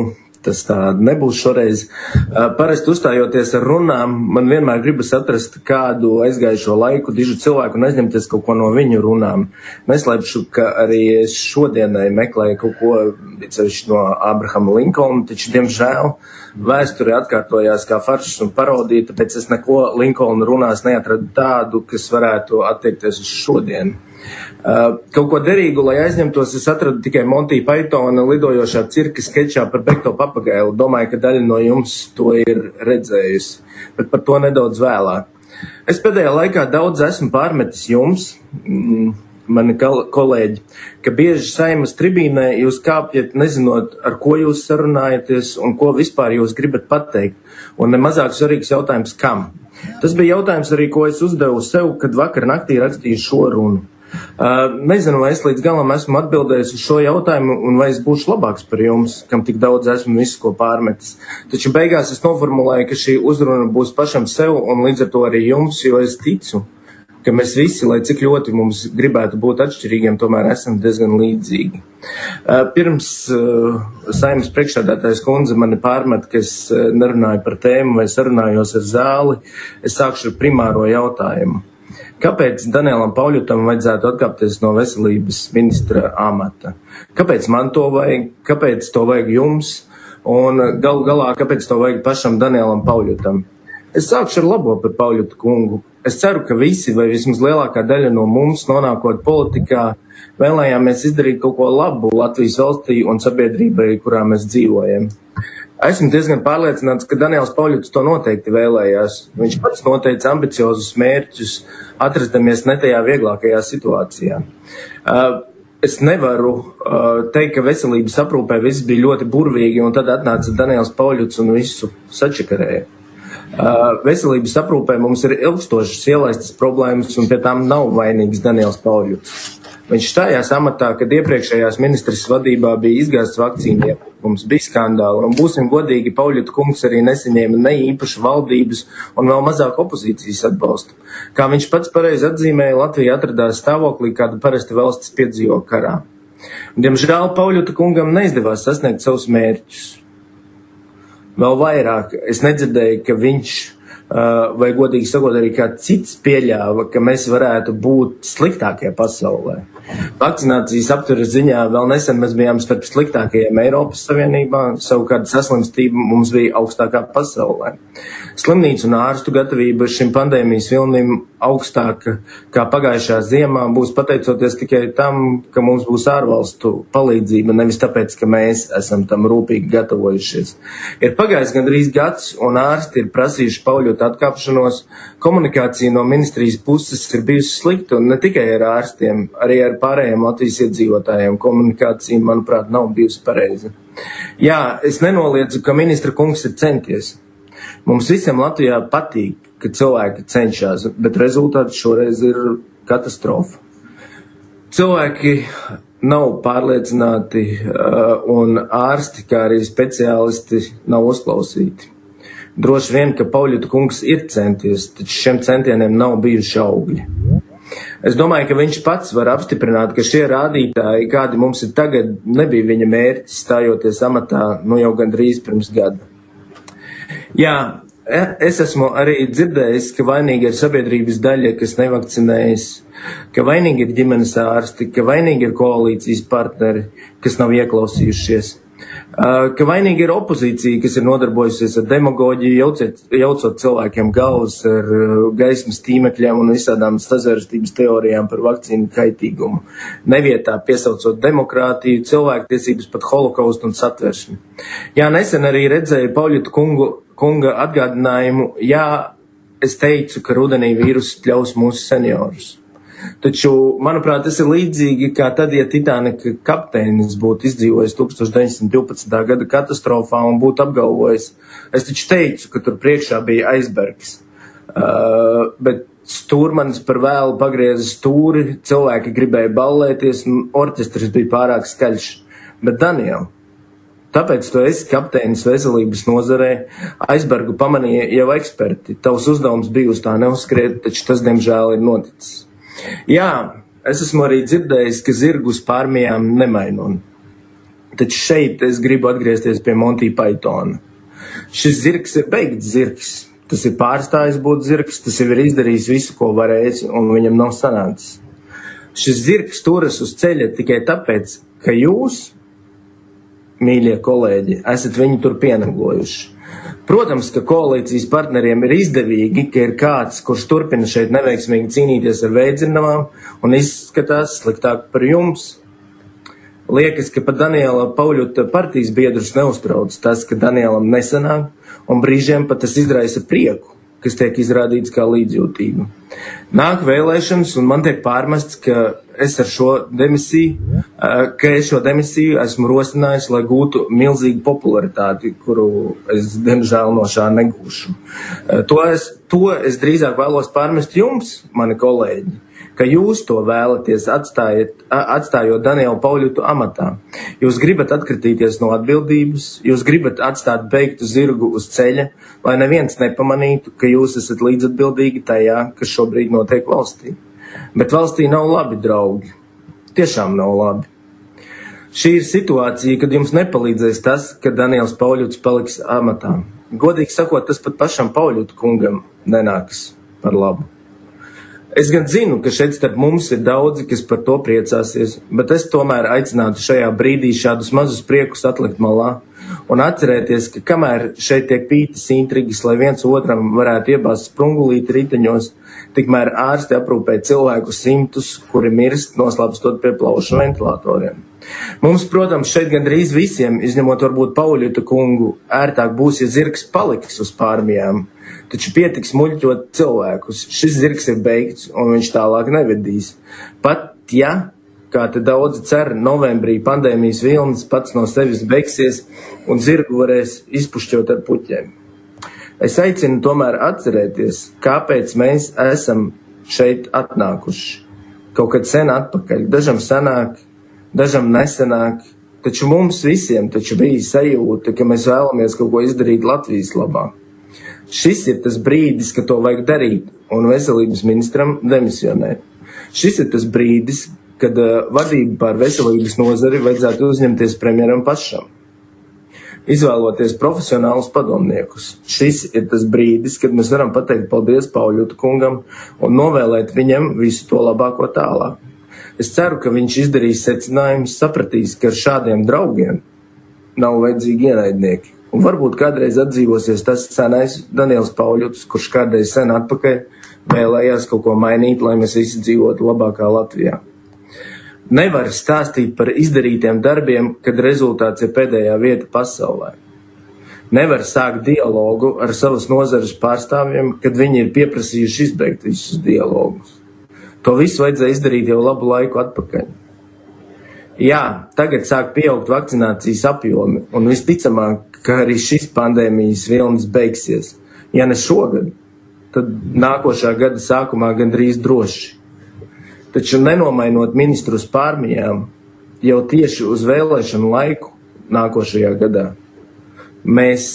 S11: tas tā nebūs šoreiz. Parasti uzstājoties ar runām, man vienmēr gribas atrast kādu aizgājušo laiku dižu cilvēku un aizņemties kaut ko no viņu runām. Neslēpšu, ka arī es šodienai meklēju kaut ko cevišķi no Abrahama Linkolna, taču, diemžēl, vēsture atkārtojās kā faršs un parodija, tāpēc es neko Linkolna runās neatradu tādu, kas varētu attiekties uz šodienu. Uh, kaut ko derīgu, lai aizņemtos, es atradu tikai Monty Pythona lidojošā cirka skečā par Bekto papagailu. Domāju, ka daļa no jums to ir redzējusi, bet par to nedaudz vēlāk. Es pēdējā laikā daudz esmu pārmetis jums, mm, mani kolēģi, ka bieži Saimas tribīnē jūs kāpjat, nezinot, ar ko jūs sarunājaties un ko vispār jūs gribat pateikt, un nemazāk svarīgs jautājums, kam. Tas bija jautājums arī, ko es uzdevu sev, kad vakar naktī rakstīju šo runu. Uh, nezinu, vai es līdz galam esmu atbildējis uz šo jautājumu un vai es būšu labāks par jums, kam tik daudz esmu visu ko pārmetis. Taču beigās es noformulēju, ka šī uzruna būs pašam sev un līdz ar to arī jums, jo es ticu, ka mēs visi, lai cik ļoti mums gribētu būt atšķirīgiem, tomēr esam diezgan līdzīgi. Uh, pirms uh, Saeimas priekšsēdētājas kundze mani pārmet, ka es uh, nerunāju par tēmu vai sarunājos ar zāli, es sākšu ar primāro jautājumu. Kāpēc Danielam Pauļutam vajadzētu atkāpties no veselības ministra amata? Kāpēc man to vajag? Kāpēc to vajag jums? Un galu galā, kāpēc to vajag pašam Danielam Pauļutam? Es sākšu ar labo par Pauļutu kungu. Es ceru, ka visi, vai vismaz lielākā daļa no mums, nonākot politikā, vēlējāmies izdarīt kaut ko labu Latvijas valstī un sabiedrībai, kurā mēs dzīvojam. Esmu diezgan pārliecināts, ka Daniels Pauļuts to noteikti vēlējās. Viņš pats noteica ambiciozus mērķus, atrastamies ne tajā vieglākajā situācijā. Uh, es nevaru uh, teikt, ka veselības aprūpē viss bija ļoti burvīgi, un tad atnāca Daniels Pauļuts un visu sačakarēja. Uh, veselības aprūpē mums ir ilgstošas ielaistas problēmas, un pie tām nav vainīgs Daniels Pauļuts. Viņš stājās amatā, kad iepriekšējās ministres vadībā bija izgāsts vakcīnu iepirkums, bija skandāli, un būsim godīgi, Pauļuta kungs arī nesaņēma ne īpašu valdības un vēl mazāk opozīcijas atbalstu. Kā viņš pats pareizi atzīmēja, Latvija atradās stāvoklī, kādu parasti valstis piedzīvo karā. Diemžēl Pauļuta kungam neizdevās sasniegt savus mērķus. Vēl vairāk, es nedzirdēju, ka viņš Uh, vai godīgi sakot, arī kāds cits pieļāva, ka mēs varētu būt sliktākie pasaulē. Vakcinācijas aptveres ziņā vēl nesen mēs bijām starp sliktākajiem Eiropas Savienībā, savukārt saslimstība mums bija augstākā pasaulē. Slimnīcu un ārstu gatavība šim pandēmijas vilnim augstāka kā pagājušā ziemā būs pateicoties tikai tam, ka mums būs ārvalstu palīdzība, nevis tāpēc, ka mēs esam tam rūpīgi gatavojušies. Ir pagājis gandrīz gads, un ārsti ir prasījuši Pauļuta atkāpšanos. Komunikācija no ministrijas puses ir bijusi slikta, un ne tikai ar ārstiem, arī ar pārējiem Latvijas iedzīvotājiem. Komunikācija, manuprāt, nav bijusi pareiza. Jā, es nenoliedzu, ka ministra kungs ir centies. Mums visiem Latvijā patīk, ka cilvēki cenšas, bet rezultāts šoreiz ir katastrofa. Cilvēki nav pārliecināti, un ārsti, kā arī speciālisti, nav uzklausīti. Droši vien, ka Pauļuta kungs ir centies, taču šiem centieniem nav bijuši augļi. Es domāju, ka viņš pats var apstiprināt, ka šie rādītāji, kādi mums ir tagad, nebija viņa mērķis stājoties amatā nu jau gandrīz pirms gada. Jā, es esmu arī dzirdējis, ka vainīgi ir sabiedrības daļa, kas nevakcinējas, ka vainīgi ir ģimenes ārsti, ka vainīgi ir koalīcijas partneri, kas nav ieklausījušies. Ka vainīgi ir opozīcija, kas ir nodarbojusies ar demagoģiju, jaucot, jaucot cilvēkiem galvas ar gaismas tīmekļiem un visādām sazvērstības teorijām par vakcīnu kaitīgumu. Nevietā piesaucot demokrātiju, cilvēktiesības, pat holokaustu un satversmi. Jā, nesen arī redzēju Pauļuta kungu, kunga atgādinājumu, jā, es teicu, ka rudenī vīruss pļaus mūsu seniorus. Taču, manuprāt, tas ir līdzīgi kā tad, ja Titanika kapteinis būtu izdzīvojis tūkstoš deviņsimt divpadsmitā gada katastrofā un būtu apgalvojis. Es taču teicu, ka tur priekšā bija aizbergs, uh, bet stūrmanis par vēlu pagrieza stūri, cilvēki gribēja ballēties un orķestris bija pārāk skaļš. Bet, Daniel, tāpēc tu esi kapteinis veselības nozarē, aizbergu pamanīja jau eksperti. Tavs uzdevums bija uz tā neuzskriet, taču tas, diemžēl, ir noticis. Jā, es esmu arī dzirdējis, ka zirgus pārmijām nemaino. Taču šeit es gribu atgriezties pie Monty Pythona. Šis zirgs ir beigts zirgs. Tas ir pārstājis būt zirgs, tas jau ir izdarījis visu, ko varējis, un viņam nav sanācis. Šis zirgs turas uz ceļa tikai tāpēc, ka jūs, mīļie kolēģi, esat viņu tur pienaglojuši. Protams, ka koalīcijas partneriem ir izdevīgi, ka ir kāds, kurš turpina šeit neveiksmīgi cīnīties ar veidzinavām un izskatās sliktāk par jums. Liekas, ka pat Daniela Pauļuta partijas biedrus neuztrauc tas, ka Danielam nesanāk, un brīžiem pat tas izraisa prieku, kas tiek izrādīts kā līdzjūtība. Nāk vēlēšanas, un man tiek pārmests, ka es ar šo demisiju, ka es šo demisiju esmu rosinājis, lai gūtu milzīgu popularitāti, kuru es, diemžēl, no šā negūšu. To es, to es drīzāk vēlos pārmest jums, mani kolēģi, ka jūs to vēlaties atstājot, atstājot Danielu Pauļutu amatā. Jūs gribat atkritīties no atbildības, jūs gribat atstāt beigtu zirgu uz ceļa, lai neviens nepamanītu, ka jūs esat līdzatbildīgi tajā, kas šobrīd notiek valstī. Bet valstī nav labi, draugi. Tiešām nav labi. Šī ir situācija, kad jums nepalīdzēs tas, ka Daniels Pauļuts paliks amatā. Godīgi sakot, tas pat pašam Pauļutu kungam nenāks par labu. Es gan zinu, ka šeit starp mums ir daudzi, kas par to priecāsies, bet es tomēr aicinātu šajā brīdī šādus mazus priekus atlikt malā un atcerēties, ka kamēr šeit tiek pītas intrigas, lai viens otram varētu iebāzt sprungulīti riteņos, tikmēr ārsti aprūpē cilvēku simtus, kuri mirst noslapstot pie plaušu ventilatoriem. Mums, protams, šeit gandrīz visiem, izņemot varbūt Pauļuta kungu, ērtāk būs, ja zirgs paliks uz pārmijām, taču pietiks muļķot cilvēkus. Šis zirgs ir beigts, un viņš tālāk nevedīs. Pat, ja, kā te daudzi cer, novembrī pandēmijas vilnis pats no sevis beigsies, un zirgu varēs izpušķot ar puķiem. Es aicinu tomēr atcerēties, kāpēc mēs esam šeit atnākuši. Kaut kad sen atpakaļ, dažam sanāk, dažam nesanāk, taču mums visiem taču bija sajūta, ka mēs vēlamies kaut ko izdarīt Latvijas labā. Šis ir tas brīdis, ka to vajag darīt, un veselības ministram demisionē. Šis ir tas brīdis, kad uh, vadību pār veselības nozari vajadzētu uzņemties premjeram pašam. Izvēloties profesionālus padomniekus. Šis ir tas brīdis, kad mēs varam pateikt paldies Pauļuta kungam un novēlēt viņam visu to labāko tālāk. Es ceru, ka viņš izdarīs secinājumus, sapratīs, ka ar šādiem draugiem nav vajadzīgi ienaidnieki. Un varbūt kādreiz atdzīvosies tas senais Daniels Pauļuts, kurš kādreiz sen atpakaļ vēlējās kaut ko mainīt, lai mēs visi dzīvotu labākā Latvijā. Nevar stāstīt par izdarītiem darbiem, kad rezultāts ir pēdējā vieta pasaulē. Nevar sākt dialogu ar savas nozares pārstāvjiem, kad viņi ir pieprasījuši izbeigt visus dialogus. To visu vajadzēja izdarīt jau labu laiku atpakaļ. Jā, tagad sāk pieaugt vakcinācijas apjomi, un visticamāk, ka arī šis pandēmijas vilnis beigsies. Ja ne šogad, tad nākošā gada sākumā gandrīz droši. Taču nenomainot ministrus pārmijām, jau tieši uz vēlēšanu laiku nākošajā gadā, mēs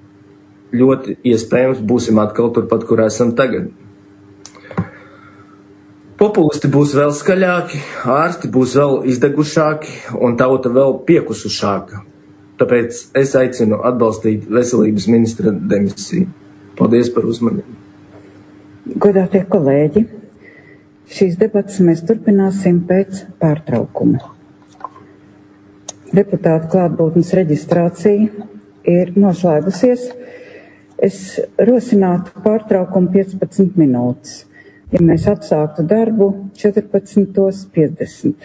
S11: ļoti iespējams būsim atkal turpat, kur esam tagad. Populisti būs vēl skaļāki, ārsti būs vēl izdegušāki un tauta vēl piekusušāka. Tāpēc es aicinu atbalstīt veselības ministra demisiju. Paldies par uzmanību.
S1: Godātie kolēģi, šīs debatas mēs turpināsim pēc pārtraukuma. Deputātu klātbūtnes reģistrācija ir noslēgusies. Es rosinātu pārtraukumu piecpadsmit minūtes. Ja mēs atsāktu darbu četrpadsmit piecdesmit.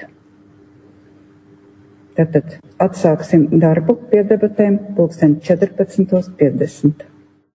S1: Tātad atsāksim darbu pie debatēm pulksten četrpadsmit piecdesmit.